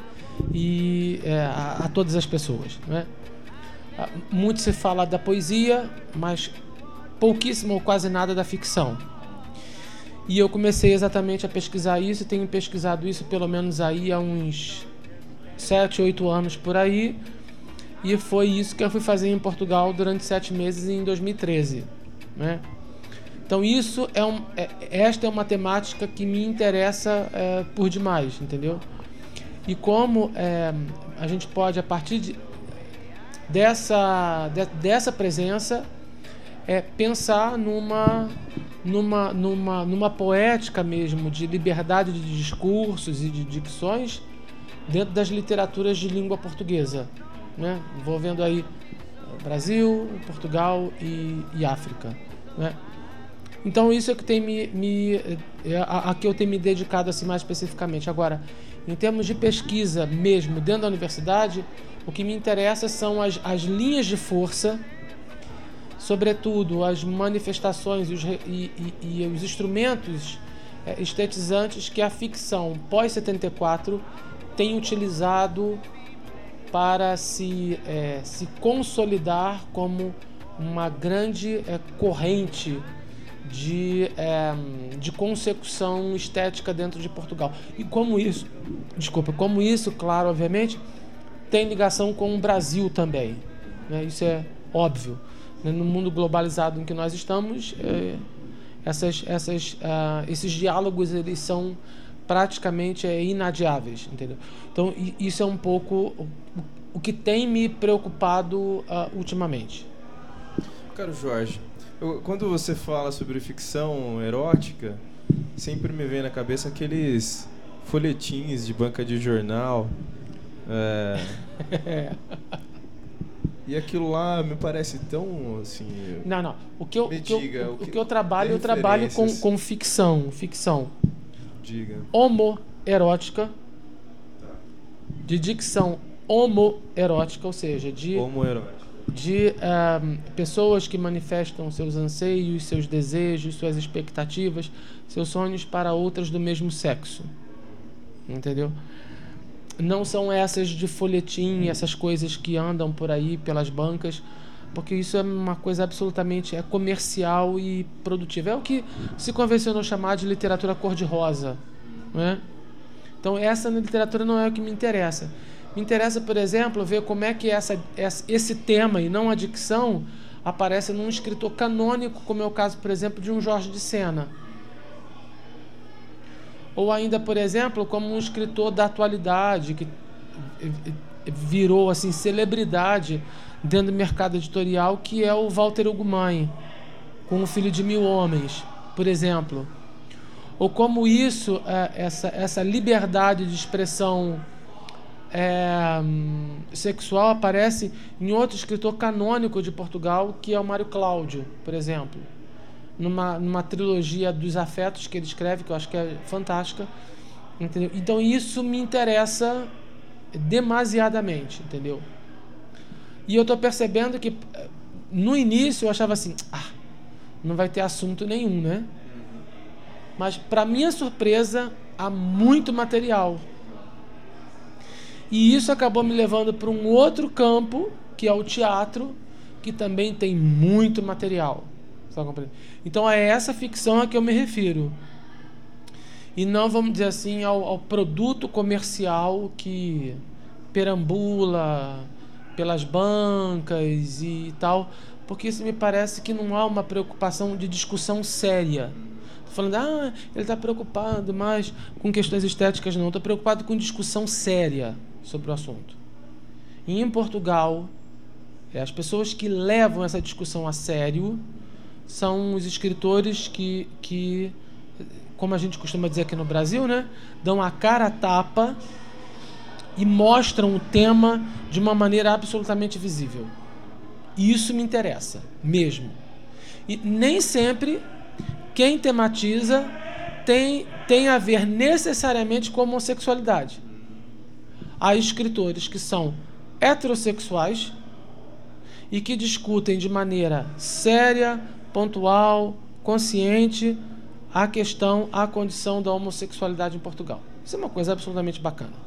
a todas as pessoas, né? Muito se fala da poesia, mas pouquíssimo ou quase nada da ficção. E eu comecei exatamente a pesquisar isso, tenho pesquisado isso pelo menos aí há uns 7, 8 anos por aí, e foi isso que eu fui fazer em Portugal durante 7 meses em 2013, né? Então esta é uma temática que me interessa por demais, entendeu? E como a gente pode, a partir dessa presença, pensar numa poética mesmo de liberdade de discursos e de dicções dentro das literaturas de língua portuguesa, né? Envolvendo aí Brasil, Portugal e África, né? Então isso é que tem a que eu tenho me dedicado assim mais especificamente. Agora, em termos de pesquisa mesmo dentro da universidade, o que me interessa são as linhas de força, sobretudo as manifestações e os instrumentos estetizantes que a ficção pós-74 tem utilizado para se consolidar como uma grande corrente de consecução estética dentro de Portugal. E como isso, claro, obviamente, tem ligação com o Brasil também, né? Isso é óbvio, né? No mundo globalizado em que nós estamos, esses diálogos eles são praticamente inadiáveis, entendeu? Então isso é um pouco o que tem me preocupado ultimamente. Caro Jorge, quando você fala sobre ficção erótica, sempre me vem na cabeça aqueles folhetins de banca de jornal. E aquilo lá me parece tão assim. Não. O que eu trabalho com ficção. Diga. Homoerótica. De dicção homoerótica, ou seja, de pessoas que manifestam seus anseios, seus desejos, suas expectativas, seus sonhos para outras do mesmo sexo. Entendeu? Não são essas de folhetim, essas coisas que andam por aí pelas bancas, porque isso é uma coisa absolutamente comercial e produtiva. É o que se convencionou chamar de literatura cor-de-rosa, né? Então essa literatura não é o que me interessa. Me interessa, por exemplo, ver como é que esse tema, e não a dicção, aparece num escritor canônico, como é o caso, por exemplo, de um Jorge de Sena. Ou ainda, por exemplo, como um escritor da atualidade, que virou assim, celebridade dentro do mercado editorial, que é o Walter Ugumãe, com O Filho de Mil Homens, por exemplo. Ou como essa liberdade de expressão sexual aparece em outro escritor canônico de Portugal, que é o Mário Cláudio, por exemplo. Numa trilogia dos afetos que ele escreve, que eu acho que é fantástica, entendeu? Então isso me interessa demasiadamente, entendeu? E eu tô percebendo que no início eu achava assim, não vai ter assunto nenhum, né? Mas para minha surpresa, há muito material. E isso acabou me levando para um outro campo, que é o teatro, que também tem muito material. Então é essa ficção a que eu me refiro. E não, vamos dizer assim, ao produto comercial que perambula pelas bancas e tal, porque isso me parece que não há uma preocupação de discussão séria. Estou falando, ele está preocupado mais com questões estéticas, não. Estou preocupado com discussão séria sobre o assunto. E em Portugal, as pessoas que levam essa discussão a sério são os escritores que, como a gente costuma dizer aqui no Brasil, né, dão a cara a tapa e mostram o tema de uma maneira absolutamente visível. E isso me interessa, mesmo. E nem sempre quem tematiza tem a ver necessariamente com a homossexualidade. Há escritores que são heterossexuais e que discutem de maneira séria, pontual, consciente a condição da homossexualidade em Portugal. Isso é uma coisa absolutamente bacana.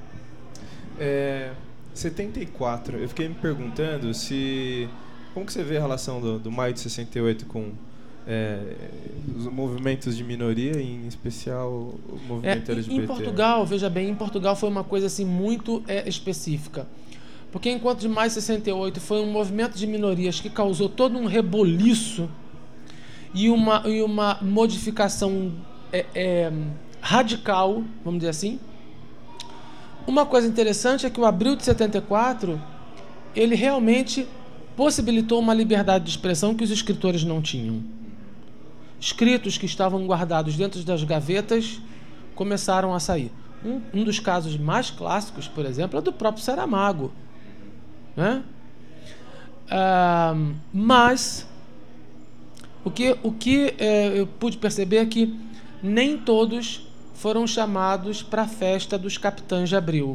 74, eu fiquei me perguntando como que você vê a relação do Maio de 68 com os movimentos de minoria, em especial o movimento LGBT. Em Portugal, veja bem, em Portugal foi uma coisa assim muito específica. Porque enquanto de Maio de 68 foi um movimento de minorias que causou todo um reboliço e uma modificação radical, vamos dizer assim. Uma coisa interessante é que o abril de 74, ele realmente possibilitou uma liberdade de expressão que os escritores não tinham. Escritos que estavam guardados dentro das gavetas começaram a sair. Um dos casos mais clássicos, por exemplo, é do próprio Saramago, né? Mas o que eu pude perceber é que nem todos foram chamados para a festa dos Capitães de Abril.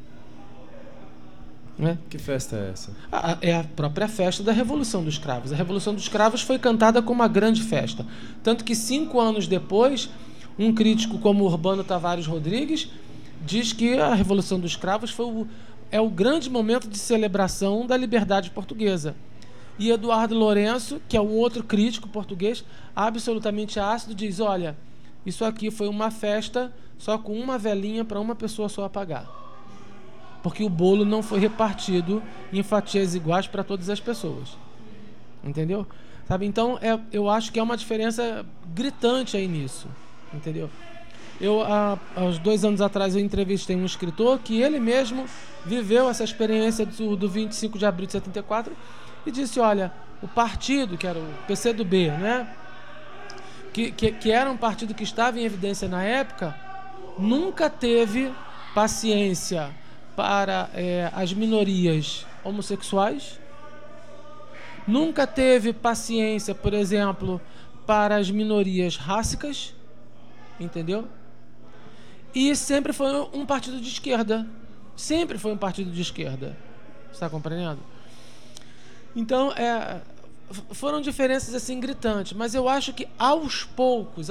Né? Que festa é essa? É a própria festa da Revolução dos Cravos. A Revolução dos Cravos foi cantada como uma grande festa. Tanto que 5 anos depois, um crítico como Urbano Tavares Rodrigues diz que a Revolução dos Cravos é o grande momento de celebração da liberdade portuguesa. E Eduardo Lourenço, que é um outro crítico português, absolutamente ácido, diz, olha, isso aqui foi uma festa só com uma velinha para uma pessoa só apagar. Porque o bolo não foi repartido em fatias iguais para todas as pessoas. Entendeu? Sabe? Então, eu acho que é uma diferença gritante aí nisso. Entendeu? Há uns 2 anos atrás, eu entrevistei um escritor que ele mesmo viveu essa experiência do 25 de abril de 74 e disse, olha, o partido, que era o PCdoB, né? Que era um partido que estava em evidência na época, nunca teve paciência para as minorias homossexuais, nunca teve paciência, por exemplo, para as minorias rássicas, entendeu? E sempre foi um partido de esquerda. Sempre foi um partido de esquerda. Você está compreendendo? Então, foram diferenças assim gritantes, mas eu acho que aos poucos,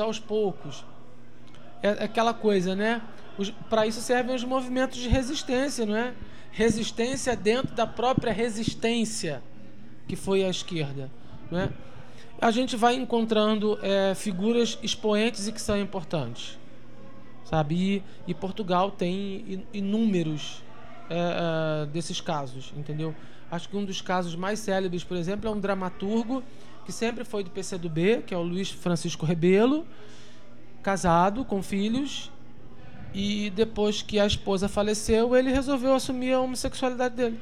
é aquela coisa, né? Para isso servem os movimentos de resistência, não é? Resistência dentro da própria resistência que foi a esquerda, não é? A gente vai encontrando figuras expoentes e que são importantes, sabe? E Portugal tem inúmeros desses casos, entendeu? Acho que um dos casos mais célebres, por exemplo, é um dramaturgo que sempre foi do PCdoB, que é o Luís Francisco Rebelo, casado, com filhos, e depois que a esposa faleceu, ele resolveu assumir a homossexualidade dele.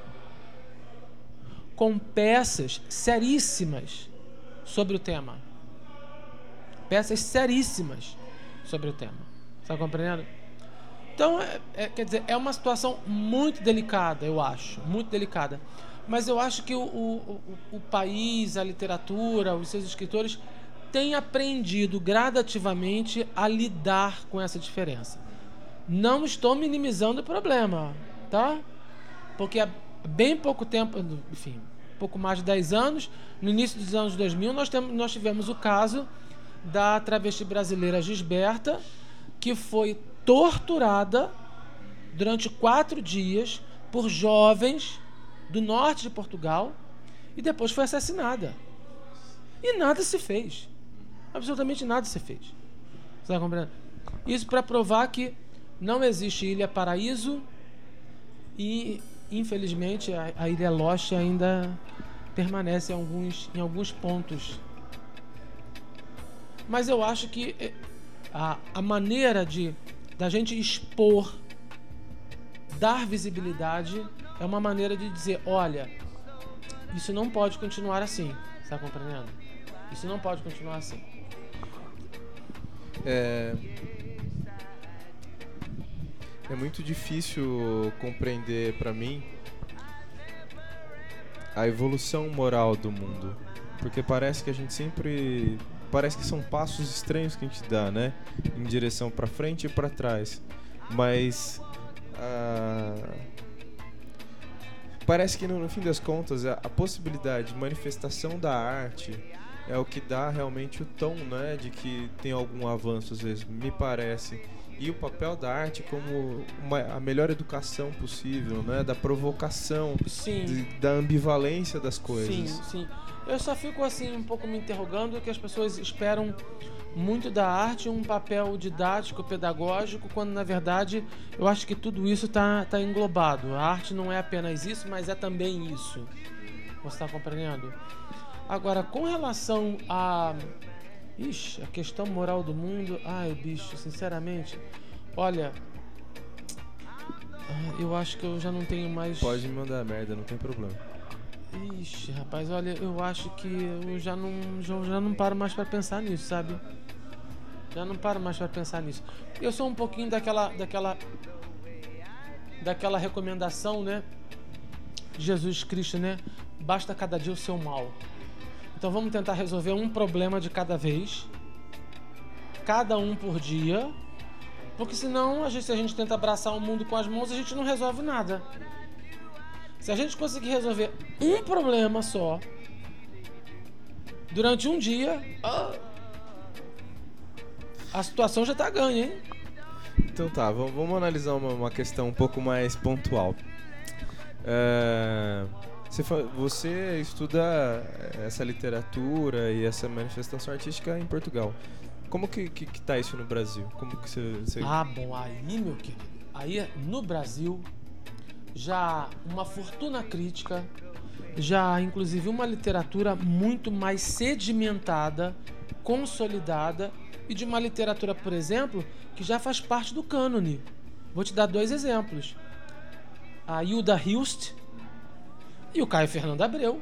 Com peças seríssimas sobre o tema. Peças seríssimas sobre o tema. Está compreendendo? Então, quer dizer, é uma situação muito delicada, eu acho, muito delicada. Mas eu acho que o país, a literatura, os seus escritores têm aprendido gradativamente a lidar com essa diferença. Não estou minimizando o problema, tá? Porque há bem pouco tempo, enfim, pouco mais de 10 anos, no início dos anos 2000, nós tivemos o caso da travesti brasileira Gisberta, que foi torturada durante 4 dias por jovens do norte de Portugal e depois foi assassinada. E nada se fez. Absolutamente nada se fez. Você está compreendendo? Isso para provar que não existe Ilha Paraíso e, infelizmente, a Ilha Lost ainda permanece em alguns pontos. Mas eu acho que a maneira da gente expor, dar visibilidade, é uma maneira de dizer, olha, isso não pode continuar assim. Está compreendendo? Isso não pode continuar assim. É muito difícil compreender para mim a evolução moral do mundo, porque parece que a gente sempre... Parece que são passos estranhos que a gente dá, né? Em direção para frente e para trás. Mas... parece que no fim das contas a possibilidade de manifestação da arte é o que dá realmente o tom, né? De que tem algum avanço, às vezes, me parece. E o papel da arte como a melhor educação possível, né? Da provocação, da ambivalência das coisas. Sim. Eu só fico assim um pouco me interrogando que as pessoas esperam muito da arte um papel didático, pedagógico, quando na verdade eu acho que tudo isso está englobado. A arte não é apenas isso, mas é também isso. Você está compreendendo? Agora, com relação a questão moral do mundo, bicho, sinceramente, olha, eu acho que eu já não tenho mais... Pode me mandar merda, não tem problema. Rapaz, olha, eu acho que eu já não paro mais pra pensar nisso, sabe? Já não paro mais pra pensar nisso. Eu sou um pouquinho daquela recomendação, né? De Jesus Cristo, né? Basta cada dia o seu mal. Então vamos tentar resolver um problema de cada vez, cada um por dia, porque senão, se a gente tenta abraçar o mundo com as mãos, a gente não resolve nada. Se a gente conseguir resolver um problema só, durante um dia, a situação já tá ganha, hein? Então tá, vamos analisar uma questão um pouco mais pontual. Você estuda essa literatura e essa manifestação artística em Portugal. Como que tá isso no Brasil? Como que você... Bom, aí, meu querido, aí no Brasil já uma fortuna crítica, já inclusive uma literatura muito mais sedimentada, consolidada, e de uma literatura, por exemplo, que já faz parte do cânone. Vou te dar 2 exemplos. A Hilda Hilst e o Caio Fernando Abreu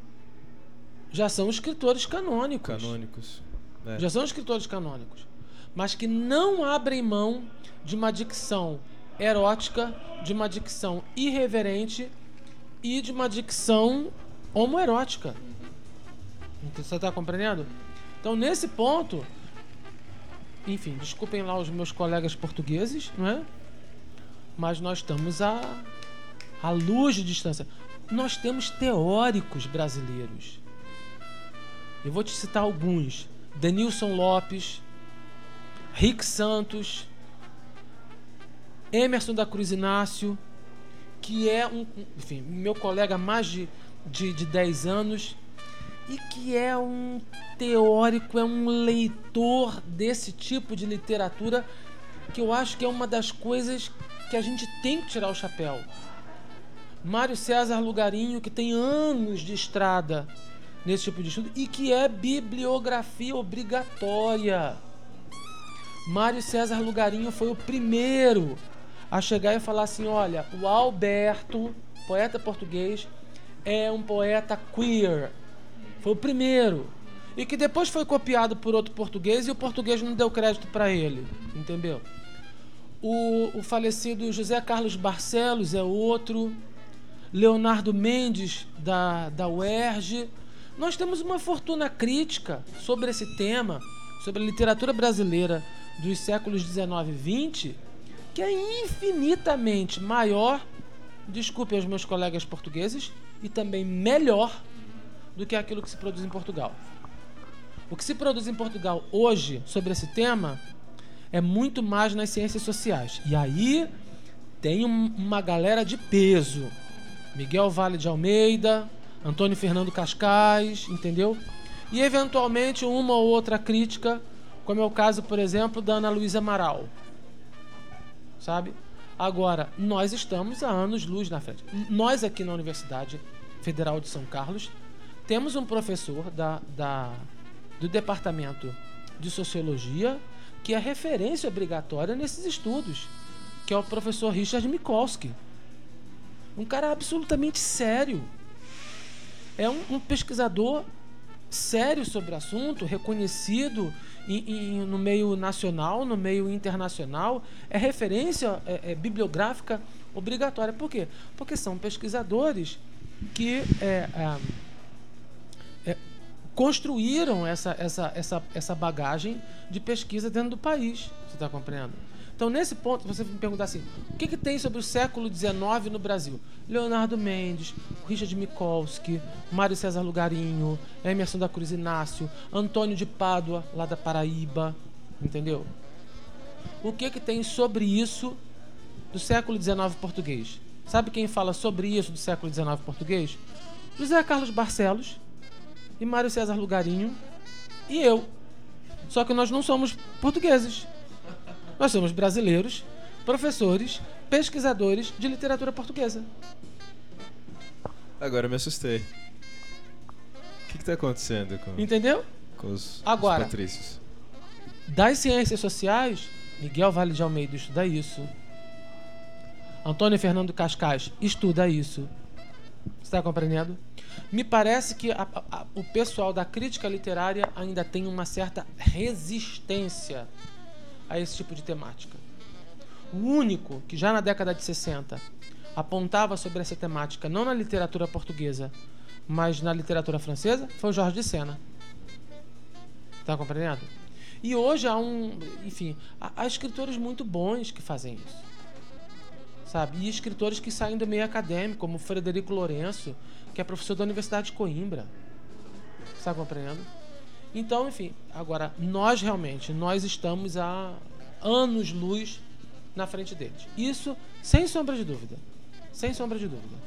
já são escritores canônicos. Já são escritores canônicos, mas que não abrem mão de uma dicção erótica, de uma dicção irreverente e de uma dicção homoerótica. Você está compreendendo? Então, nesse ponto, enfim, desculpem lá os meus colegas portugueses, não é? Mas nós estamos a luz de distância. Nós temos teóricos brasileiros. Eu vou te citar alguns. Denilson Lopes, Rick Santos, Emerson da Cruz Inácio, que é meu colega há mais de 10 anos e que é um teórico, é um leitor desse tipo de literatura, que eu acho que é uma das coisas que a gente tem que tirar o chapéu. Mário César Lugarinho, que tem anos de estrada nesse tipo de estudo e que é bibliografia obrigatória. Mário César Lugarinho foi o primeiro a chegar e falar assim, olha, o Alberto, poeta português, é um poeta queer. Foi o primeiro. E que depois foi copiado por outro português e o português não deu crédito para ele. Entendeu? O falecido José Carlos Barcelos é outro. Leonardo Mendes, da UERJ. Nós temos uma fortuna crítica sobre esse tema, sobre a literatura brasileira dos séculos 19 e 20, que é infinitamente maior, desculpem aos meus colegas portugueses, e também melhor do que aquilo que se produz em Portugal. O que se produz em Portugal hoje sobre esse tema é muito mais nas ciências sociais. E aí tem uma galera de peso. Miguel Vale de Almeida, Antônio Fernando Cascais, entendeu? E eventualmente uma ou outra crítica, como é o caso, por exemplo, da Ana Luísa Amaral. Sabe? Agora, nós estamos a anos-luz na frente. Nós aqui na Universidade Federal de São Carlos temos um professor do Departamento de Sociologia que é referência obrigatória nesses estudos, que é o professor Richard Mikolski. Um cara absolutamente sério. É um pesquisador sério sobre o assunto, reconhecido no meio nacional, no meio internacional, é referência bibliográfica obrigatória. Por quê? Porque são pesquisadores que construíram essa bagagem de pesquisa dentro do país. Você está compreendendo? Então, nesse ponto, você me perguntar assim, o que tem sobre o século XIX no Brasil? Leonardo Mendes, Richard Mikolski, Mário César Lugarinho, Emerson da Cruz Inácio, Antônio de Pádua, lá da Paraíba, entendeu? O que tem sobre isso do século XIX português? Sabe quem fala sobre isso do século XIX português? José Carlos Barcelos e Mário César Lugarinho e eu. Só que nós não somos portugueses. Nós somos brasileiros, professores, pesquisadores de literatura portuguesa. Agora eu me assustei. O que está acontecendo Entendeu? com os patrícios? Das ciências sociais, Miguel Vale de Almeida estuda isso. Antônio Fernando Cascais estuda isso. Você está compreendendo? Me parece que o pessoal da crítica literária ainda tem uma certa resistência a esse tipo de temática. O único que já na década de 60 apontava sobre essa temática, não na literatura portuguesa, mas na literatura francesa, foi o Jorge de Sena. Está compreendendo? E hoje há escritores muito bons que fazem isso. Sabe? E escritores que saem do meio acadêmico, como Frederico Lourenço, que é professor da Universidade de Coimbra. Está compreendendo? Então, enfim, agora, nós estamos a anos-luz na frente deles. Isso, sem sombra de dúvida. Sem sombra de dúvida.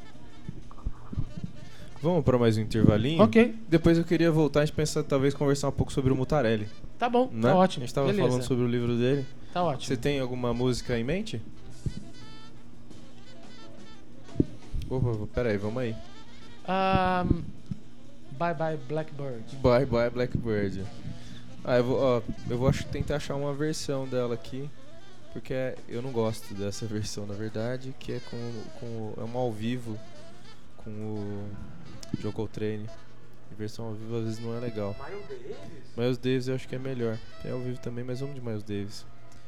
Vamos para mais um intervalinho? Ok. Depois eu queria voltar, a gente pensa talvez conversar um pouco sobre o Mutarelli. Tá bom, né? Tá ótimo. A gente estava falando sobre o livro dele. Tá ótimo. Você tem alguma música em mente? Opa, peraí, vamos aí. Bye Bye Blackbird. Bye Bye Blackbird. Eu vou tentar achar uma versão dela aqui, porque eu não gosto dessa versão, na verdade, que é é uma ao vivo com o John Coltrane. A versão ao vivo às vezes não é legal. Miles Davis eu acho que é melhor. Tem ao vivo também, mas vamos de Miles Davis.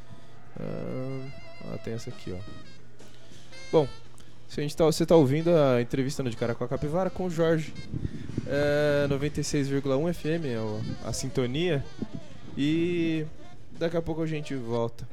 Tem essa aqui, ó. Bom, você tá ouvindo a entrevista no De Cara com a Capivara com o Jorge. 96,1 FM é a sintonia. E daqui a pouco a gente volta.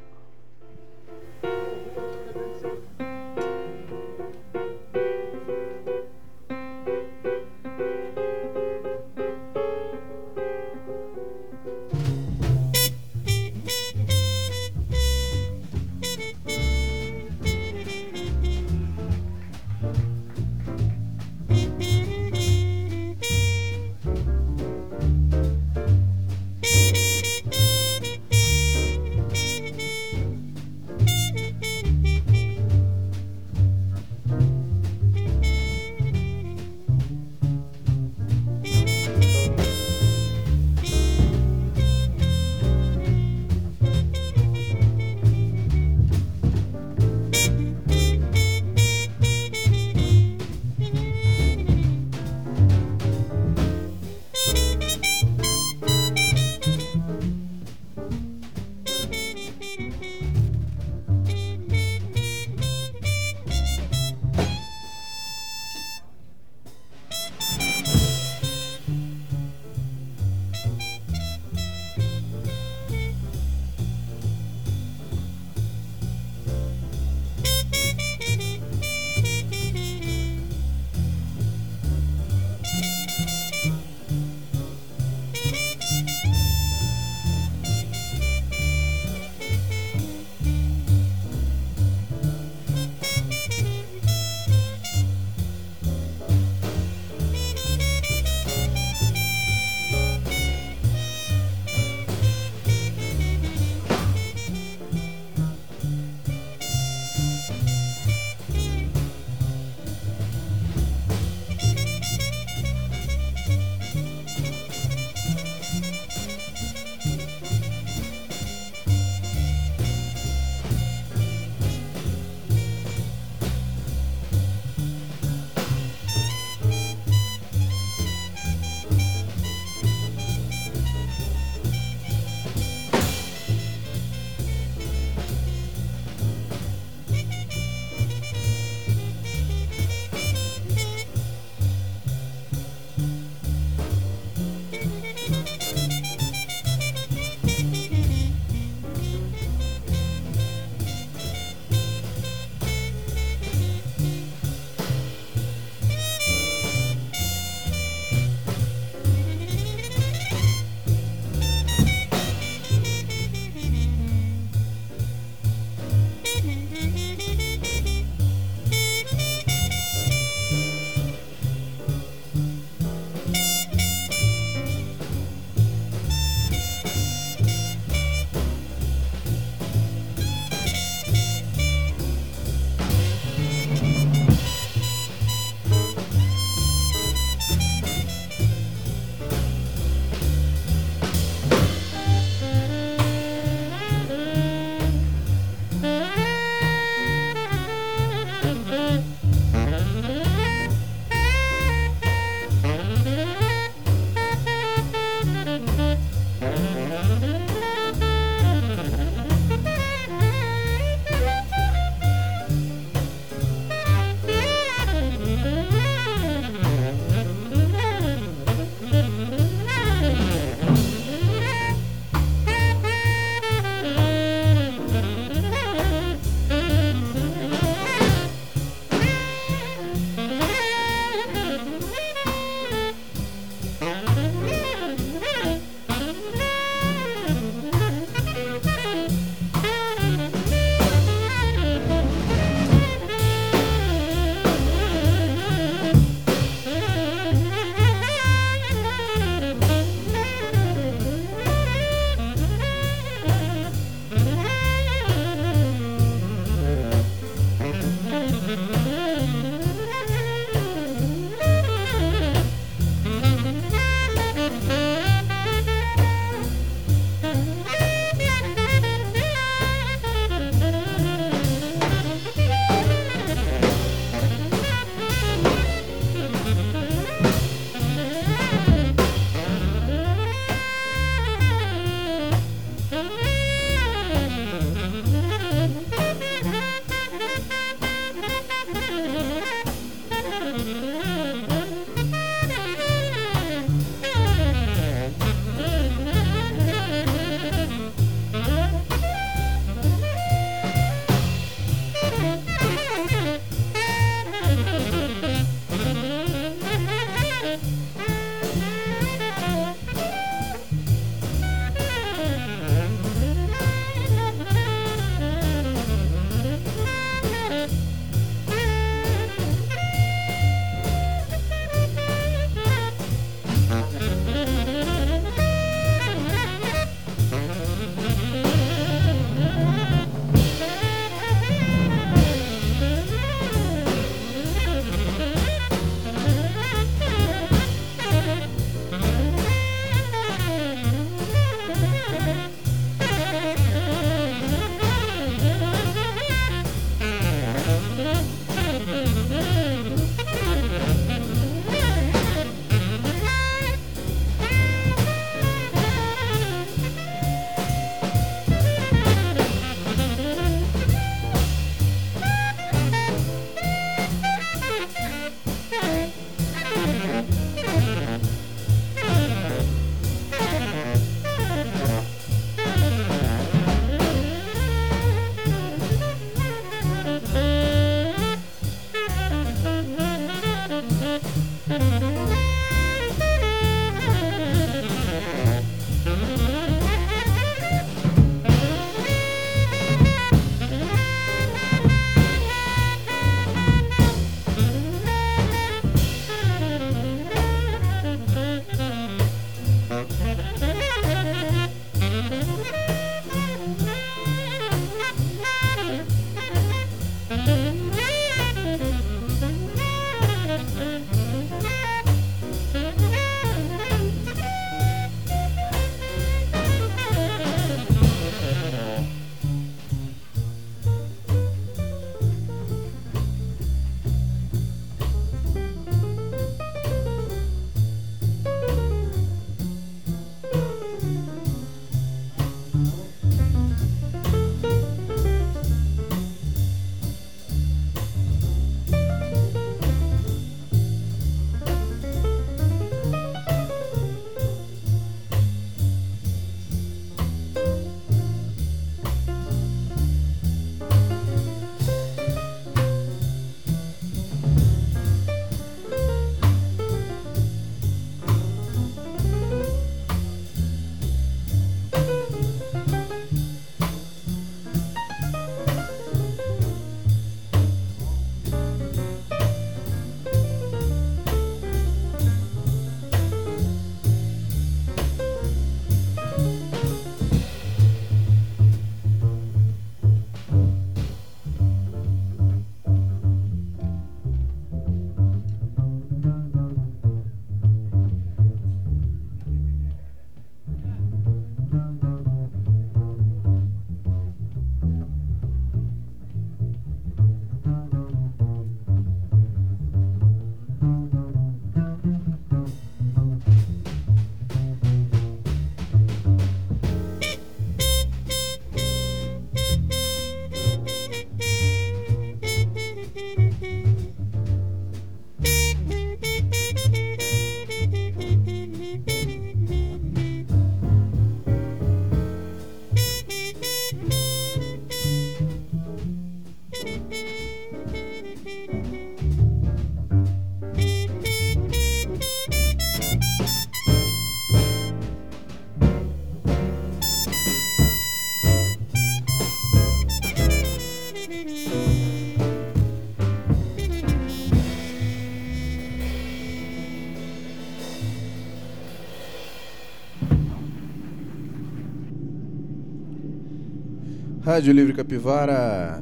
Rádio Livre Capivara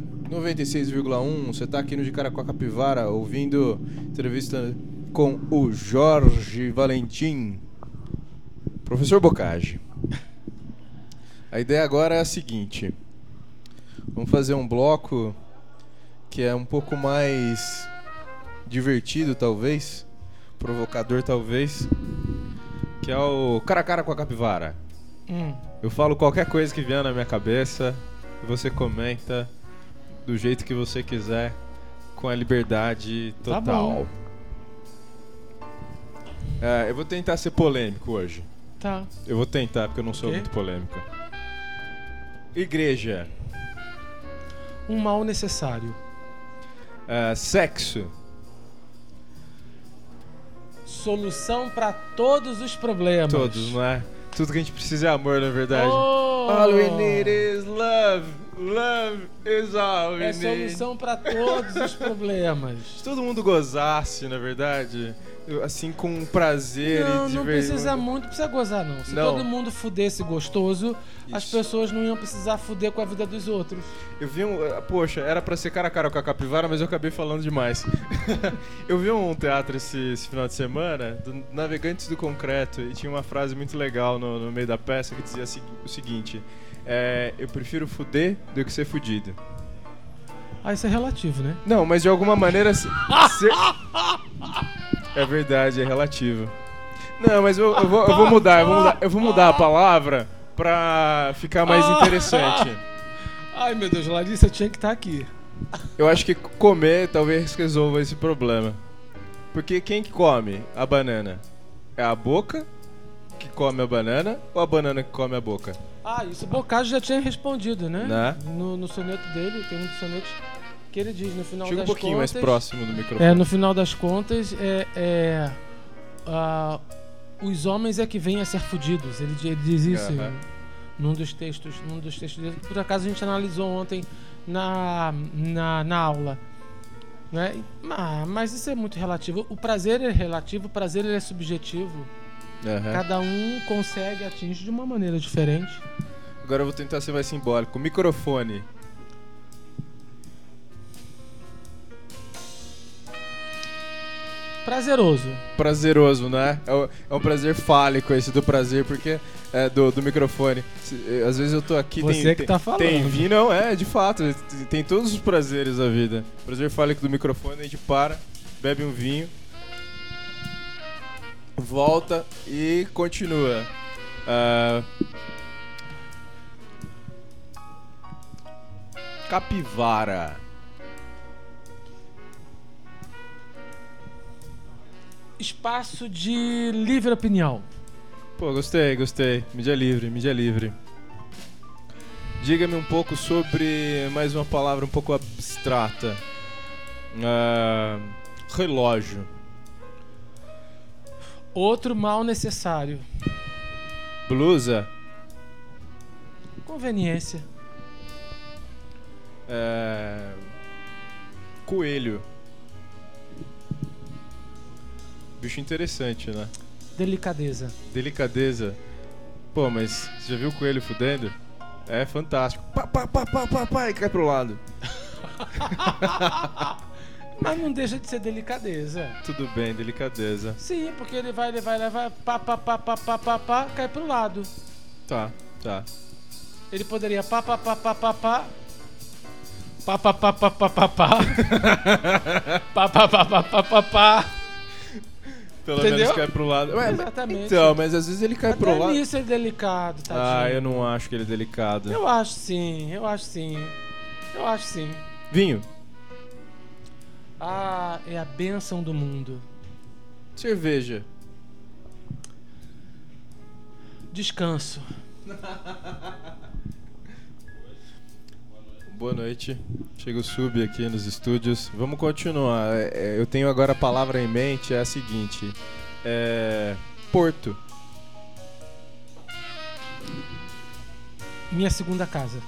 96,1. Você está aqui no de Cara com a Capivara ouvindo entrevista com o Jorge Valentim, professor Bocage. A ideia agora é a seguinte: vamos fazer um bloco que é um pouco mais divertido, talvez, provocador, talvez, que é o Cara a Cara com a Capivara. Eu falo qualquer coisa que vier na minha cabeça e você comenta do jeito que você quiser, com a liberdade total. Tá bom. Eu vou tentar ser polêmico hoje. Tá. Eu vou tentar, porque eu não sou Ok. muito polêmico. Igreja. Um mal necessário. Sexo. Solução pra todos os problemas. Todos, não é? Tudo que a gente precisa é amor, na verdade. Oh! All we need is love. Love is all we É need. solução pra todos os problemas. Se todo mundo gozasse, na verdade, assim, com prazer Não, e não precisa gozar, não. Se Não. todo mundo fudesse gostoso, as Isso. pessoas não iam precisar fuder com a vida dos outros. Eu vi poxa, era pra ser cara a cara com a Capivara, mas eu acabei falando demais. Eu vi um teatro esse final de semana, do Navegantes do Concreto, e tinha uma frase muito legal no meio da peça que dizia o seguinte: eu prefiro fuder do que ser fudido. Ah, isso é relativo, né? Não, mas de alguma maneira... É verdade, é relativo. Não, mas eu vou mudar a palavra pra ficar mais interessante. Ai, meu Deus, Larissa tinha que estar aqui. Eu acho que comer talvez resolva esse problema. Porque quem que come a banana? É a boca que come a banana ou a banana que come a boca? Ah, isso o Boccaccio já tinha respondido, né? Né? No soneto dele, tem um dos sonetos que ele diz no final Chega das um pouquinho contas... mais próximo do microfone. No final das contas, os homens é que vêm a ser fudidos. Ele diz isso num dos textos dele, que por acaso a gente analisou ontem na aula. Né? Mas isso é muito relativo. O prazer é relativo, o prazer ele é subjetivo. Cada um consegue atingir de uma maneira diferente. Agora eu vou tentar ser mais simbólico. Microfone. Prazeroso, né? É um prazer fálico esse do prazer, porque é do microfone. Às vezes eu tô aqui... Você que tá falando. Tem vinho, não, de fato. Tem todos os prazeres da vida. Prazer fálico do microfone, a gente para, bebe um vinho, volta e continua. Capivara. Espaço de livre opinião. Pô, gostei. Mídia livre. Diga-me um pouco sobre mais uma palavra um pouco abstrata. Relógio. Outro mal necessário. Blusa. Conveniência. Coelho. Bicho interessante, né? Delicadeza. Pô, mas você já viu o coelho fudendo? É fantástico. Pá, e cai pro lado. Mas não deixa de ser delicadeza. Tudo bem, delicadeza. Sim, porque ele vai, pá, cai pro lado. Tá. Ele poderia pá. Pelo entendeu? menos cai pro lado. Exatamente. Então, mas às vezes ele cai Até pro lado. Isso é delicado, tadinho. Eu não acho que ele é delicado. Eu acho sim. Vinho. É a bênção do mundo. Cerveja. Descanso. Boa noite. Chega o Sub aqui nos estúdios. Vamos continuar. Eu tenho agora a palavra em mente, é a seguinte. Porto. Minha segunda casa.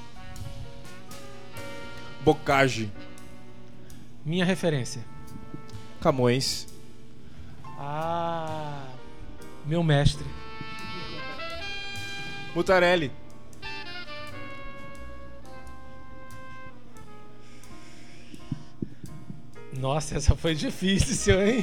Bocage. Minha referência. Camões. Meu mestre. Mutarelli. Nossa, essa foi difícil, hein?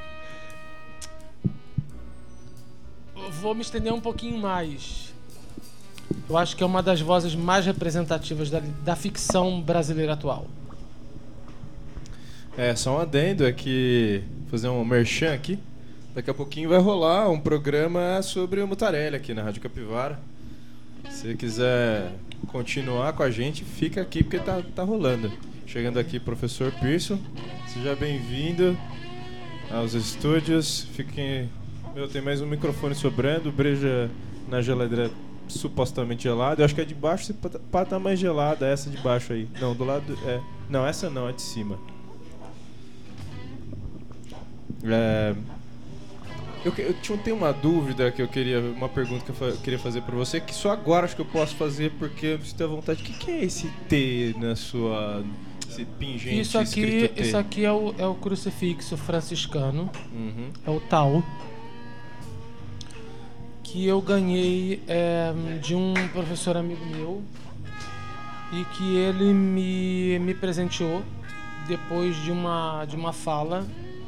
Vou me estender um pouquinho mais. Eu acho que é uma das vozes mais representativas da ficção brasileira atual. Só um adendo aqui, fazer um merchan aqui. Daqui a pouquinho vai rolar um programa sobre o Mutarelli aqui na Rádio Capivara. Se você quiser continuar com a gente, fica aqui porque tá rolando. Chegando aqui, professor Pearson. Seja bem-vindo aos estúdios. Tem mais um microfone sobrando. Breja na geladeira supostamente gelada. Eu acho que é de baixo, se pá tá mais gelada. Essa de baixo aí. Não, do lado... Não, essa não, é de cima. Eu tenho uma dúvida uma pergunta que eu queria fazer pra você, que só agora acho que eu posso fazer porque eu preciso ter vontade. O que é esse T na sua... Esse pingente escrito T? Isso aqui é o crucifixo franciscano. Uhum. É o tal. Que eu ganhei de um professor amigo meu. E que ele me presenteou depois de uma fala.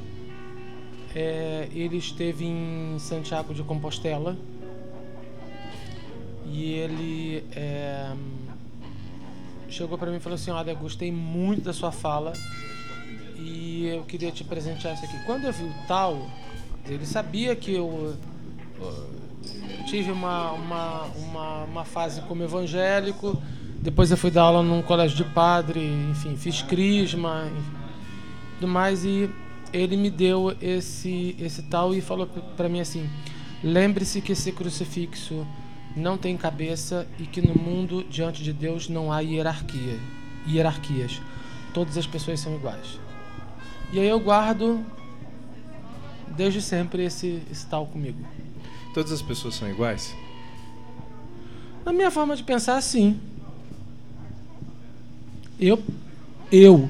Ele esteve em Santiago de Compostela e ele chegou para mim e falou assim: olha, gostei muito da sua fala e eu queria te presentear isso aqui. Quando eu vi o tal, ele sabia que eu tive uma fase como evangélico, depois eu fui dar aula num colégio de padre, enfim, fiz crisma, enfim, tudo mais, e ele me deu esse tal e falou para mim assim: lembre-se que esse crucifixo não tem cabeça e que no mundo, diante de Deus, não há hierarquias. Todas as pessoas são iguais. E aí eu guardo desde sempre esse tal comigo. Todas as pessoas são iguais? Na minha forma de pensar, sim. Eu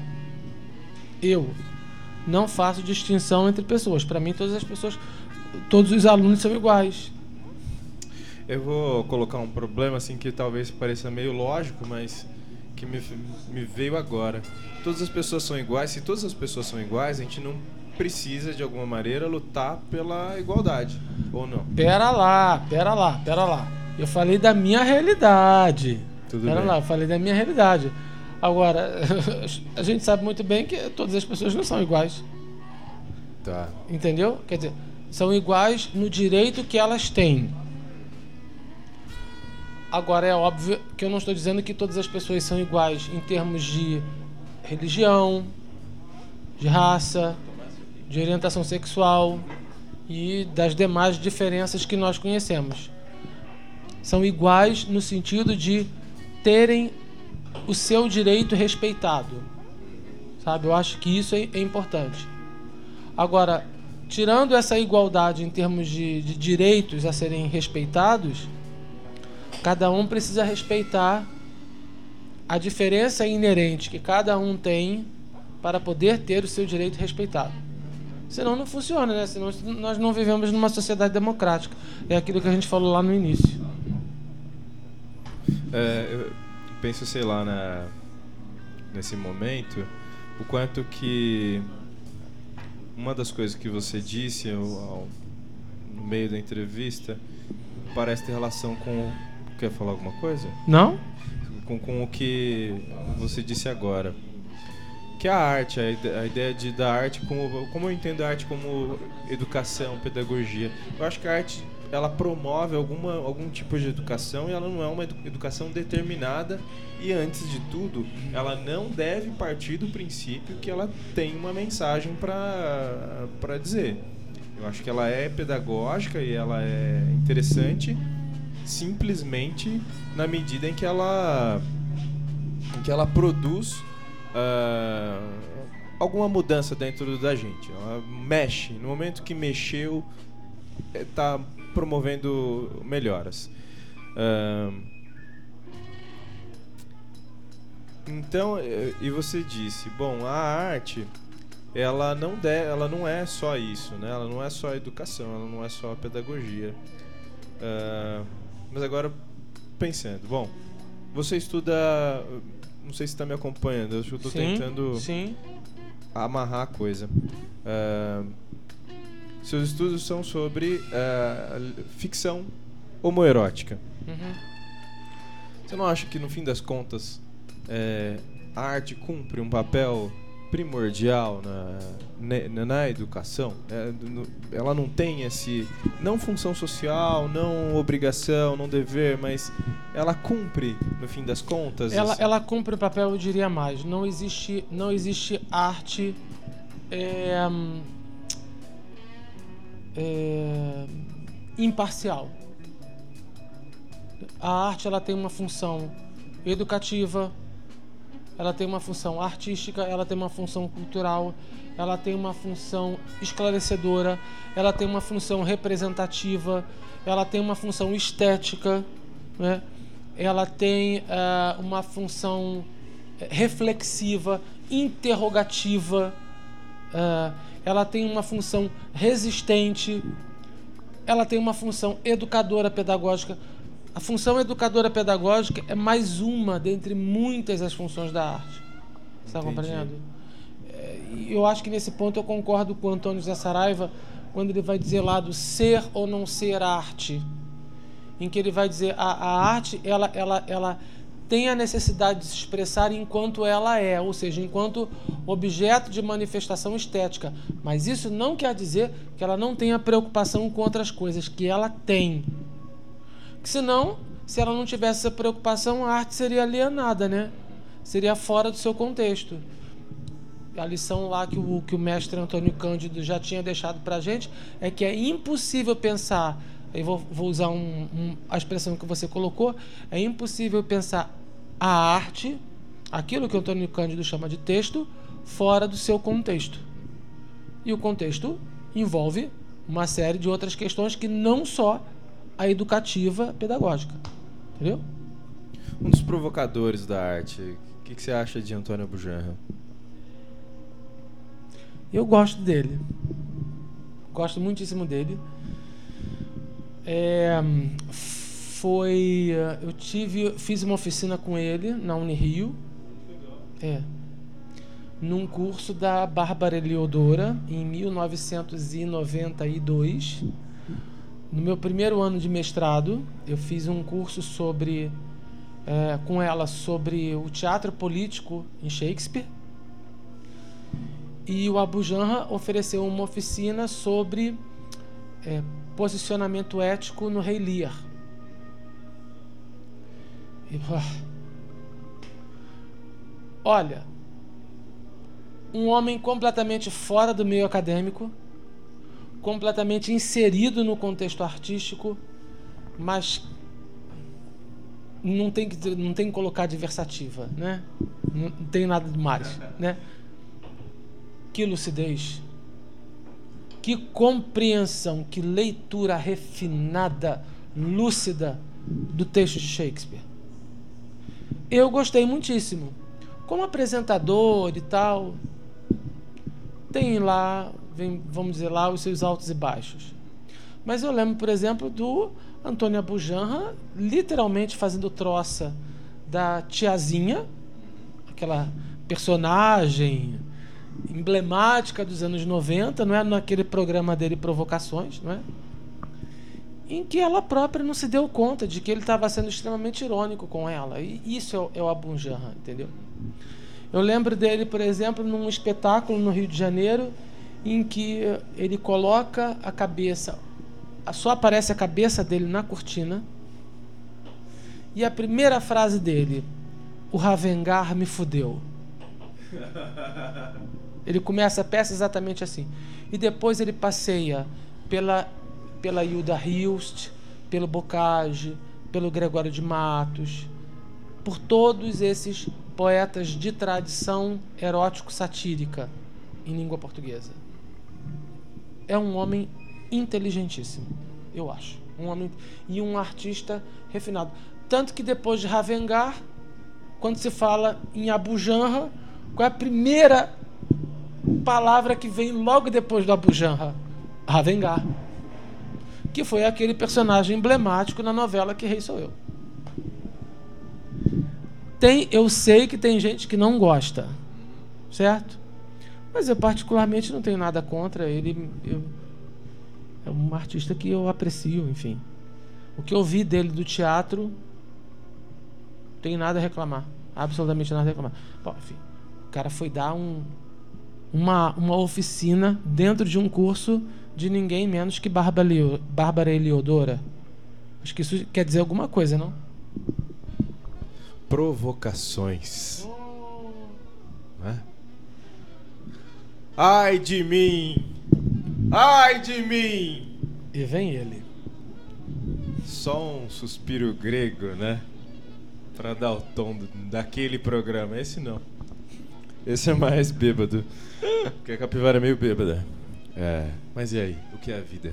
não faço distinção entre pessoas. Para mim, todos os alunos são iguais. Eu vou colocar um problema assim que talvez pareça meio lógico, mas que me veio agora. Todas as pessoas são iguais. Se todas as pessoas são iguais, a gente não precisa de alguma maneira lutar pela igualdade, ou não? Pera lá. Eu falei da minha realidade. Eu falei da minha realidade. Agora, a gente sabe muito bem que todas as pessoas não são iguais. Tá. Entendeu? Quer dizer, são iguais no direito que elas têm. Agora, é óbvio que eu não estou dizendo que todas as pessoas são iguais em termos de religião, de raça, de orientação sexual e das demais diferenças que nós conhecemos. São iguais no sentido de terem o seu direito respeitado. Sabe? Eu acho que isso é importante. Agora, tirando essa igualdade em termos de direitos a serem respeitados, cada um precisa respeitar a diferença inerente que cada um tem para poder ter o seu direito respeitado. Senão não funciona, né? Senão nós não vivemos numa sociedade democrática. É aquilo que a gente falou lá no início. Eu penso, sei lá, nesse momento, o quanto que uma das coisas que você disse no meio da entrevista parece ter relação com... Quer falar alguma coisa? Não? Com o que você disse agora. Que a arte, a ideia da arte, como eu entendo a arte como educação, pedagogia. Eu acho que a arte, ela promove algum tipo de educação e ela não é uma educação determinada e, antes de tudo, ela não deve partir do princípio que ela tem uma mensagem para dizer. Eu acho que ela é pedagógica e ela é interessante simplesmente na medida em que ela produz alguma mudança dentro da gente. Ela mexe. No momento que mexeu, está promovendo melhoras. Então, e você disse, bom, a arte, ela não é só isso, né? Ela não é só a educação, ela não é só a pedagogia. Mas agora, pensando, bom, você estuda, não sei se está me acompanhando, eu estou tentando amarrar a coisa. Seus estudos são sobre ficção homoerótica. Uhum. Você não acha que, no fim das contas, a arte cumpre um papel primordial na educação? Ela não tem não função social, não obrigação, não dever, mas ela cumpre, no fim das contas? Ela cumpre o papel, eu diria mais. Não existe arte imparcial. A arte, ela tem uma função educativa, ela tem uma função artística, ela tem uma função cultural, ela tem uma função esclarecedora, ela tem uma função representativa, ela tem uma função estética, né? Ela tem uma função reflexiva, interrogativa, ela tem uma função resistente, ela tem uma função educadora pedagógica. A função educadora pedagógica é mais uma dentre muitas as funções da arte. Você está compreendendo? Eu acho que nesse ponto eu concordo com o Antônio José Saraiva quando ele vai dizer lá do ser ou não ser arte, em que ele vai dizer a arte ela tem a necessidade de se expressar enquanto ela é, ou seja, enquanto objeto de manifestação estética. Mas isso não quer dizer que ela não tenha preocupação com outras coisas, que ela tem. Que senão, se ela não tivesse essa preocupação, a arte seria alienada, né? Seria fora do seu contexto. A lição lá que o mestre Antônio Cândido já tinha deixado para a gente é que é impossível pensar, eu vou usar a expressão que você colocou, é impossível pensar a arte, aquilo que o Antônio Cândido chama de texto, fora do seu contexto. E o contexto envolve uma série de outras questões que não só a educativa pedagógica. Entendeu? Um dos provocadores da arte, o que você acha de Antônio Abujamra? Eu gosto dele. Gosto muitíssimo dele. Fiz uma oficina com ele na Unirio. Num curso da Bárbara Eliodora, em 1992. No meu primeiro ano de mestrado, eu fiz um curso com ela sobre o teatro político em Shakespeare. E o Abujamra ofereceu uma oficina sobre posicionamento ético no Rei Lear. Olha, um homem completamente fora do meio acadêmico, completamente inserido no contexto artístico, mas não tem que colocar adversativa, né? Não tem nada demais, né? Que lucidez, que compreensão, que leitura refinada, lúcida do texto de Shakespeare. Eu gostei muitíssimo. Como apresentador e tal, tem lá, vamos dizer lá, os seus altos e baixos. Mas eu lembro, por exemplo, do Antônio Abujamra literalmente fazendo troça da tiazinha, aquela personagem emblemática dos anos 90, não é? Naquele programa dele Provocações, não é? Em que ela própria não se deu conta de que ele estava sendo extremamente irônico com ela. E isso é o Abujamra, entendeu? Eu lembro dele, por exemplo, num espetáculo no Rio de Janeiro, em que ele coloca a cabeça, só aparece a cabeça dele na cortina, e a primeira frase dele: "O Ravengar me fudeu". Ele começa a peça exatamente assim. E depois ele passeia pela Hilda Hilst, pelo Bocage, pelo Gregório de Matos, por todos esses poetas de tradição erótico-satírica em língua portuguesa. É um homem inteligentíssimo, eu acho. E um artista refinado. Tanto que depois de Ravengar, quando se fala em Abujamra, qual é a primeira palavra que vem logo depois do Abujamra? Ravengar. Que foi aquele personagem emblemático na novela Que Rei Sou Eu. Eu sei que tem gente que não gosta, certo? Mas eu particularmente não tenho nada contra ele. É um artista que eu aprecio, enfim. O que eu vi dele do teatro, não tenho nada a reclamar. Absolutamente nada a reclamar. Bom, enfim, o cara foi dar uma oficina dentro de um curso de ninguém menos que Bárbara Eliodora. Acho que isso quer dizer alguma coisa, não? Provocações. Né? Ai de mim! Ai de mim! E vem ele. Só um suspiro grego, né? Pra dar o tom daquele programa. Esse não. Esse é mais bêbado. Porque a capivara é meio bêbada. Mas e aí? O que é a vida?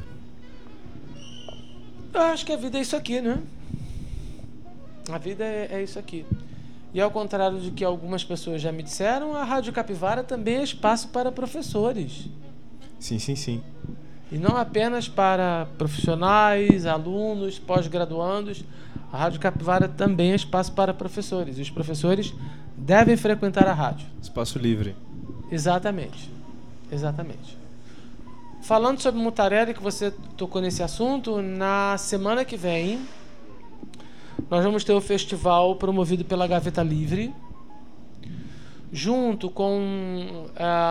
Eu acho que a vida é isso aqui, né? A vida é isso aqui. E ao contrário do que algumas pessoas já me disseram, a Rádio Capivara também é espaço para professores. Sim, sim, sim. E não apenas para profissionais, alunos, pós-graduandos. A Rádio Capivara também é espaço para professores. E os professores devem frequentar a rádio. Espaço livre. Exatamente. Exatamente. Falando sobre Mutarelli, que você tocou nesse assunto, na semana que vem nós vamos ter o festival promovido pela Gaveta Livre, junto com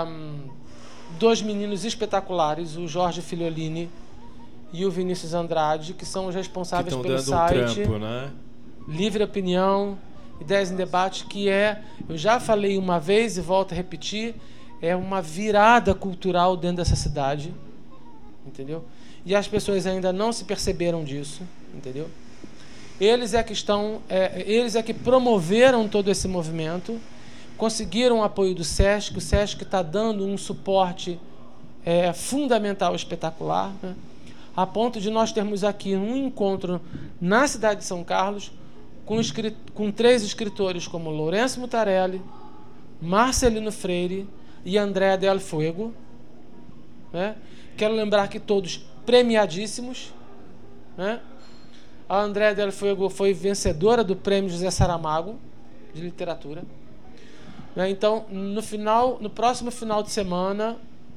2 meninos espetaculares, o Jorge Filiolini e o Vinícius Andrade, que são os responsáveis pelo site trampo, né? Livre Opinião, Ideias em Debate, que eu já falei uma vez e volto a repetir, é uma virada cultural dentro dessa cidade, entendeu? E as pessoas ainda não se perceberam disso, entendeu? Eles é que promoveram todo esse movimento, conseguiram o apoio do SESC. O SESC está dando um suporte fundamental, espetacular, né? A ponto de nós termos aqui um encontro na cidade de São Carlos com 3 escritores como Lourenço Mutarelli, Marcelino Freire e Andréa Del Fuego, né? Quero lembrar que todos premiadíssimos, né? A Andréa Del Fuego foi vencedora do Prêmio José Saramago de literatura, né? Então, no próximo final de semana,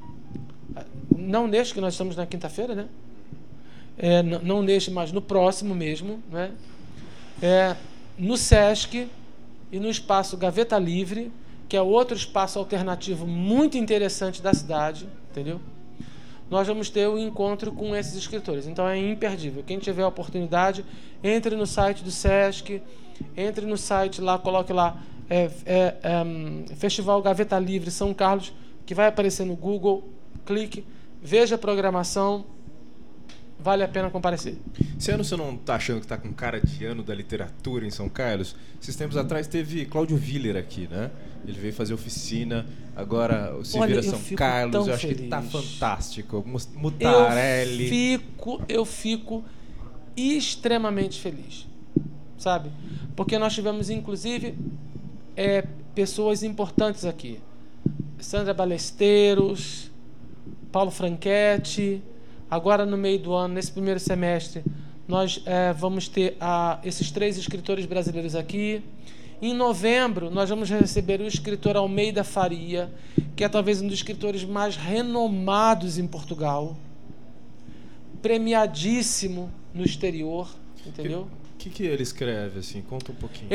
não neste, que nós estamos na quinta-feira, né? Não neste, mas no próximo mesmo, né? No SESC e no espaço Gaveta Livre, que é outro espaço alternativo muito interessante da cidade, entendeu? Nós vamos ter um encontro com esses escritores. Então é imperdível. Quem tiver a oportunidade, entre no site do SESC, entre no site lá, coloque lá Festival Gaveta Livre São Carlos, que vai aparecer no Google, clique, veja a programação, vale a pena comparecer. Esse ano você não está achando que está com cara de ano da literatura em São Carlos? Esses tempos atrás teve Cláudio Viller aqui, né? Ele veio fazer oficina, agora o Se Vira São Carlos, eu acho que tá fantástico. Mutarelli. Eu fico extremamente feliz, sabe? Porque nós tivemos, inclusive, pessoas importantes aqui. Sandra Balesteiros, Paulo Franchetti. Agora, no meio do ano, nesse primeiro semestre, nós vamos ter esses 3 escritores brasileiros aqui. Em novembro, nós vamos receber o escritor Almeida Faria, que é talvez um dos escritores mais renomados em Portugal, premiadíssimo no exterior, entendeu? O que ele escreve, assim? Conta um pouquinho.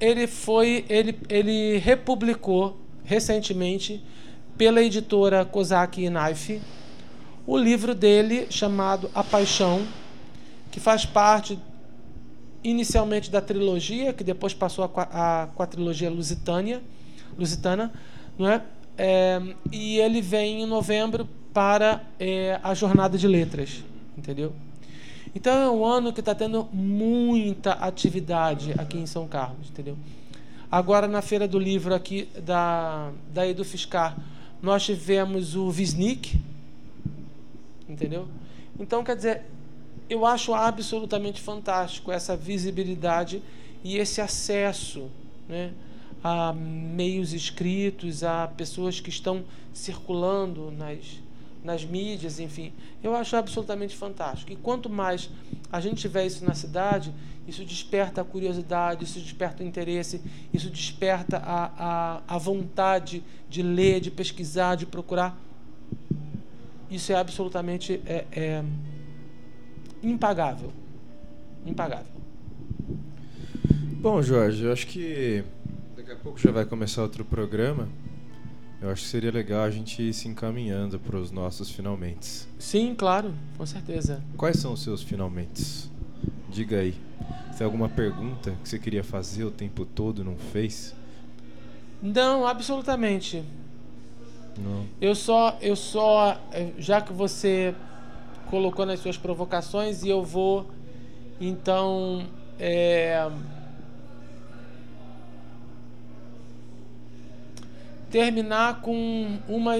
Ele republicou recentemente pela editora Kozak e Knife o livro dele chamado A Paixão, que faz parte inicialmente da trilogia, que depois passou com a trilogia lusitana, não é? E ele vem em novembro para a Jornada de Letras, entendeu? Então é um ano que está tendo muita atividade aqui em São Carlos, entendeu? Agora, na Feira do Livro aqui da EduFiscar, nós tivemos o Wisnik, entendeu? Então, quer dizer, eu acho absolutamente fantástico essa visibilidade e esse acesso, né, a meios escritos, a pessoas que estão circulando nas mídias, enfim. Eu acho absolutamente fantástico. E quanto mais a gente tiver isso na cidade, isso desperta a curiosidade, isso desperta o interesse, isso desperta a vontade de ler, de pesquisar, de procurar. Isso é absolutamente impagável. Impagável. Bom, Jorge, eu acho que daqui a pouco já vai começar outro programa. Eu acho que seria legal a gente ir se encaminhando para os nossos finalmente. Sim, claro, com certeza. Quais são os seus finalmente? Diga aí. Se tem alguma pergunta que você queria fazer o tempo todo e não fez? Não, absolutamente. Não. Eu só, já que você colocou nas suas provocações, e eu vou, então, terminar com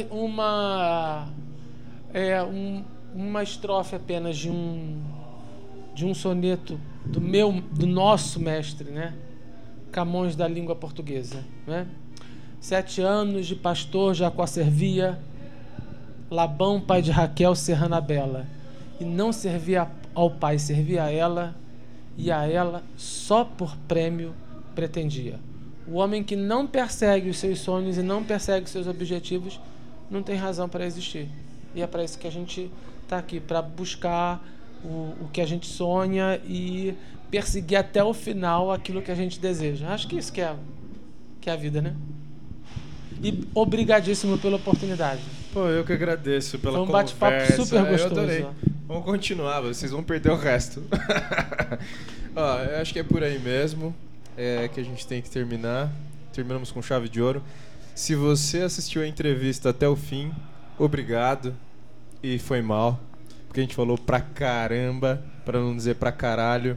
uma estrofe apenas de um soneto do nosso mestre, né? Camões da língua portuguesa, né? 7 anos de pastor Jacó servia, Labão, pai de Raquel, serrana bela, e não servia ao pai, servia a ela, e a ela só por prêmio pretendia. O homem que não persegue os seus sonhos e não persegue os seus objetivos não tem razão para existir. E é para isso que a gente está aqui, para buscar o que a gente sonha e perseguir até o final aquilo que a gente deseja. Acho que isso que é a vida, né? E obrigadíssimo pela oportunidade. Pô, eu que agradeço pela Foi um conversa. bate-papo super gostoso. Eu adorei. Vamos continuar, vocês vão perder o resto. Ó, eu acho que é por aí mesmo que a gente tem que terminar. Terminamos com chave de ouro. Se você assistiu a entrevista até o fim, obrigado. E foi mal, porque a gente falou pra caramba, pra não dizer pra caralho.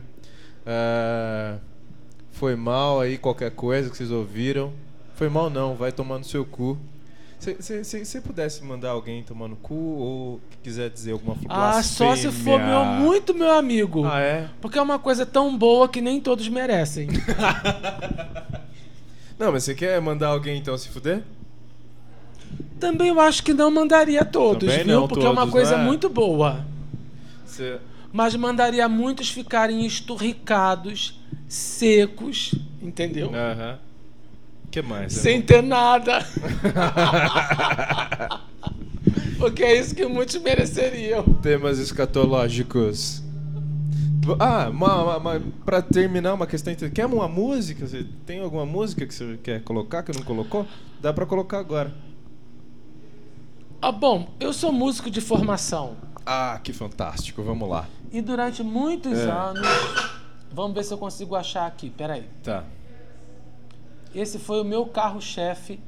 Foi mal aí qualquer coisa que vocês ouviram. Foi mal não, vai tomar no seu cu. Se você pudesse mandar alguém tomar no cu ou quiser dizer alguma blasfêmia... só se for muito meu amigo. Ah, é? Porque é uma coisa tão boa que nem todos merecem. Não, mas você quer mandar alguém então se fuder? Também eu acho que não mandaria todos, Também viu? não Porque é uma todos, coisa né? muito boa. Você... Mas mandaria muitos ficarem esturricados, secos, entendeu? Aham. O que mais? Sem ter nada. Porque é isso que muitos mereceriam. Temas escatológicos. Pra terminar, uma questão... Quer uma música? Você tem alguma música que você quer colocar, que não colocou? Dá pra colocar agora. Bom, eu sou músico de formação. Ah, que fantástico. Vamos lá. E durante muitos anos... Vamos ver se eu consigo achar aqui. Peraí. Tá. Esse foi o meu carro-chefe.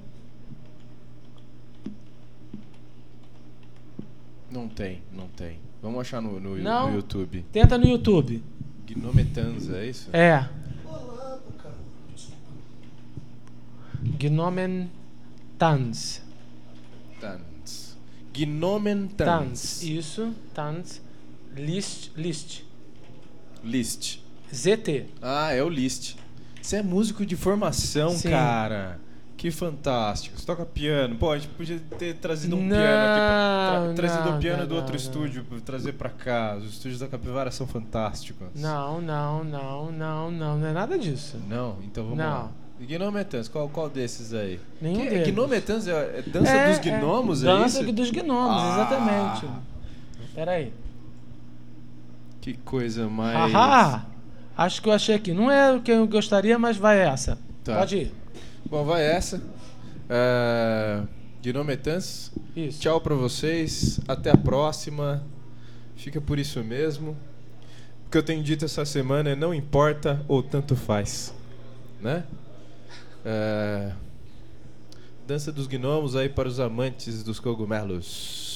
Não tem. Vamos achar no Não? YouTube. Tenta no YouTube. Gnometanza, é isso? É. Gnomen Tanz. Tanz. Gnomen Tanz. Tanz. Isso. Tanz. List. List. ZT. Ah, é o List. Você é músico de formação, Sim. cara. Que fantástico. Você toca piano. Pô, a gente podia ter trazido um Não, piano aqui. Trazido não, o piano não, do outro não. estúdio pra trazer pra cá. Os estúdios da Capivara são fantásticos. Não é nada disso. Não? Então vamos Não. lá. Gnometans, qual desses aí? Nenhum deles. Gnometans é dança dos gnomos, é dança isso? dos gnomos, Ah. exatamente. Peraí. Que coisa mais... Haha! Acho que eu achei aqui. Não é o que eu gostaria, mas vai essa. Tá. Pode ir. Bom, vai essa. Gnometans. Isso. Tchau pra vocês. Até a próxima. Fica por isso mesmo. O que eu tenho dito essa semana é não importa ou tanto faz. Né? Dança dos gnomos aí para os amantes dos cogumelos.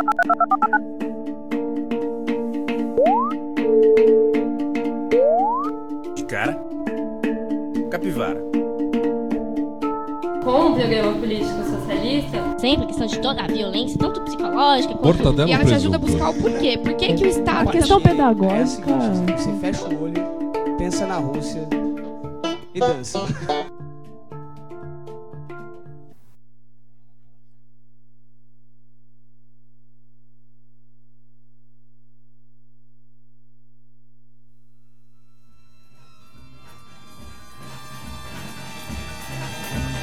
De cara, capivara. Com o programa político socialista, Sempre a questão de toda a violência, tanto psicológica quanto... Mortadela E ela te ajuda a presunto. buscar o porquê. Por que que o Estado... A questão É a pedagógica. seguinte, você fecha o olho, pensa na Rússia e dança.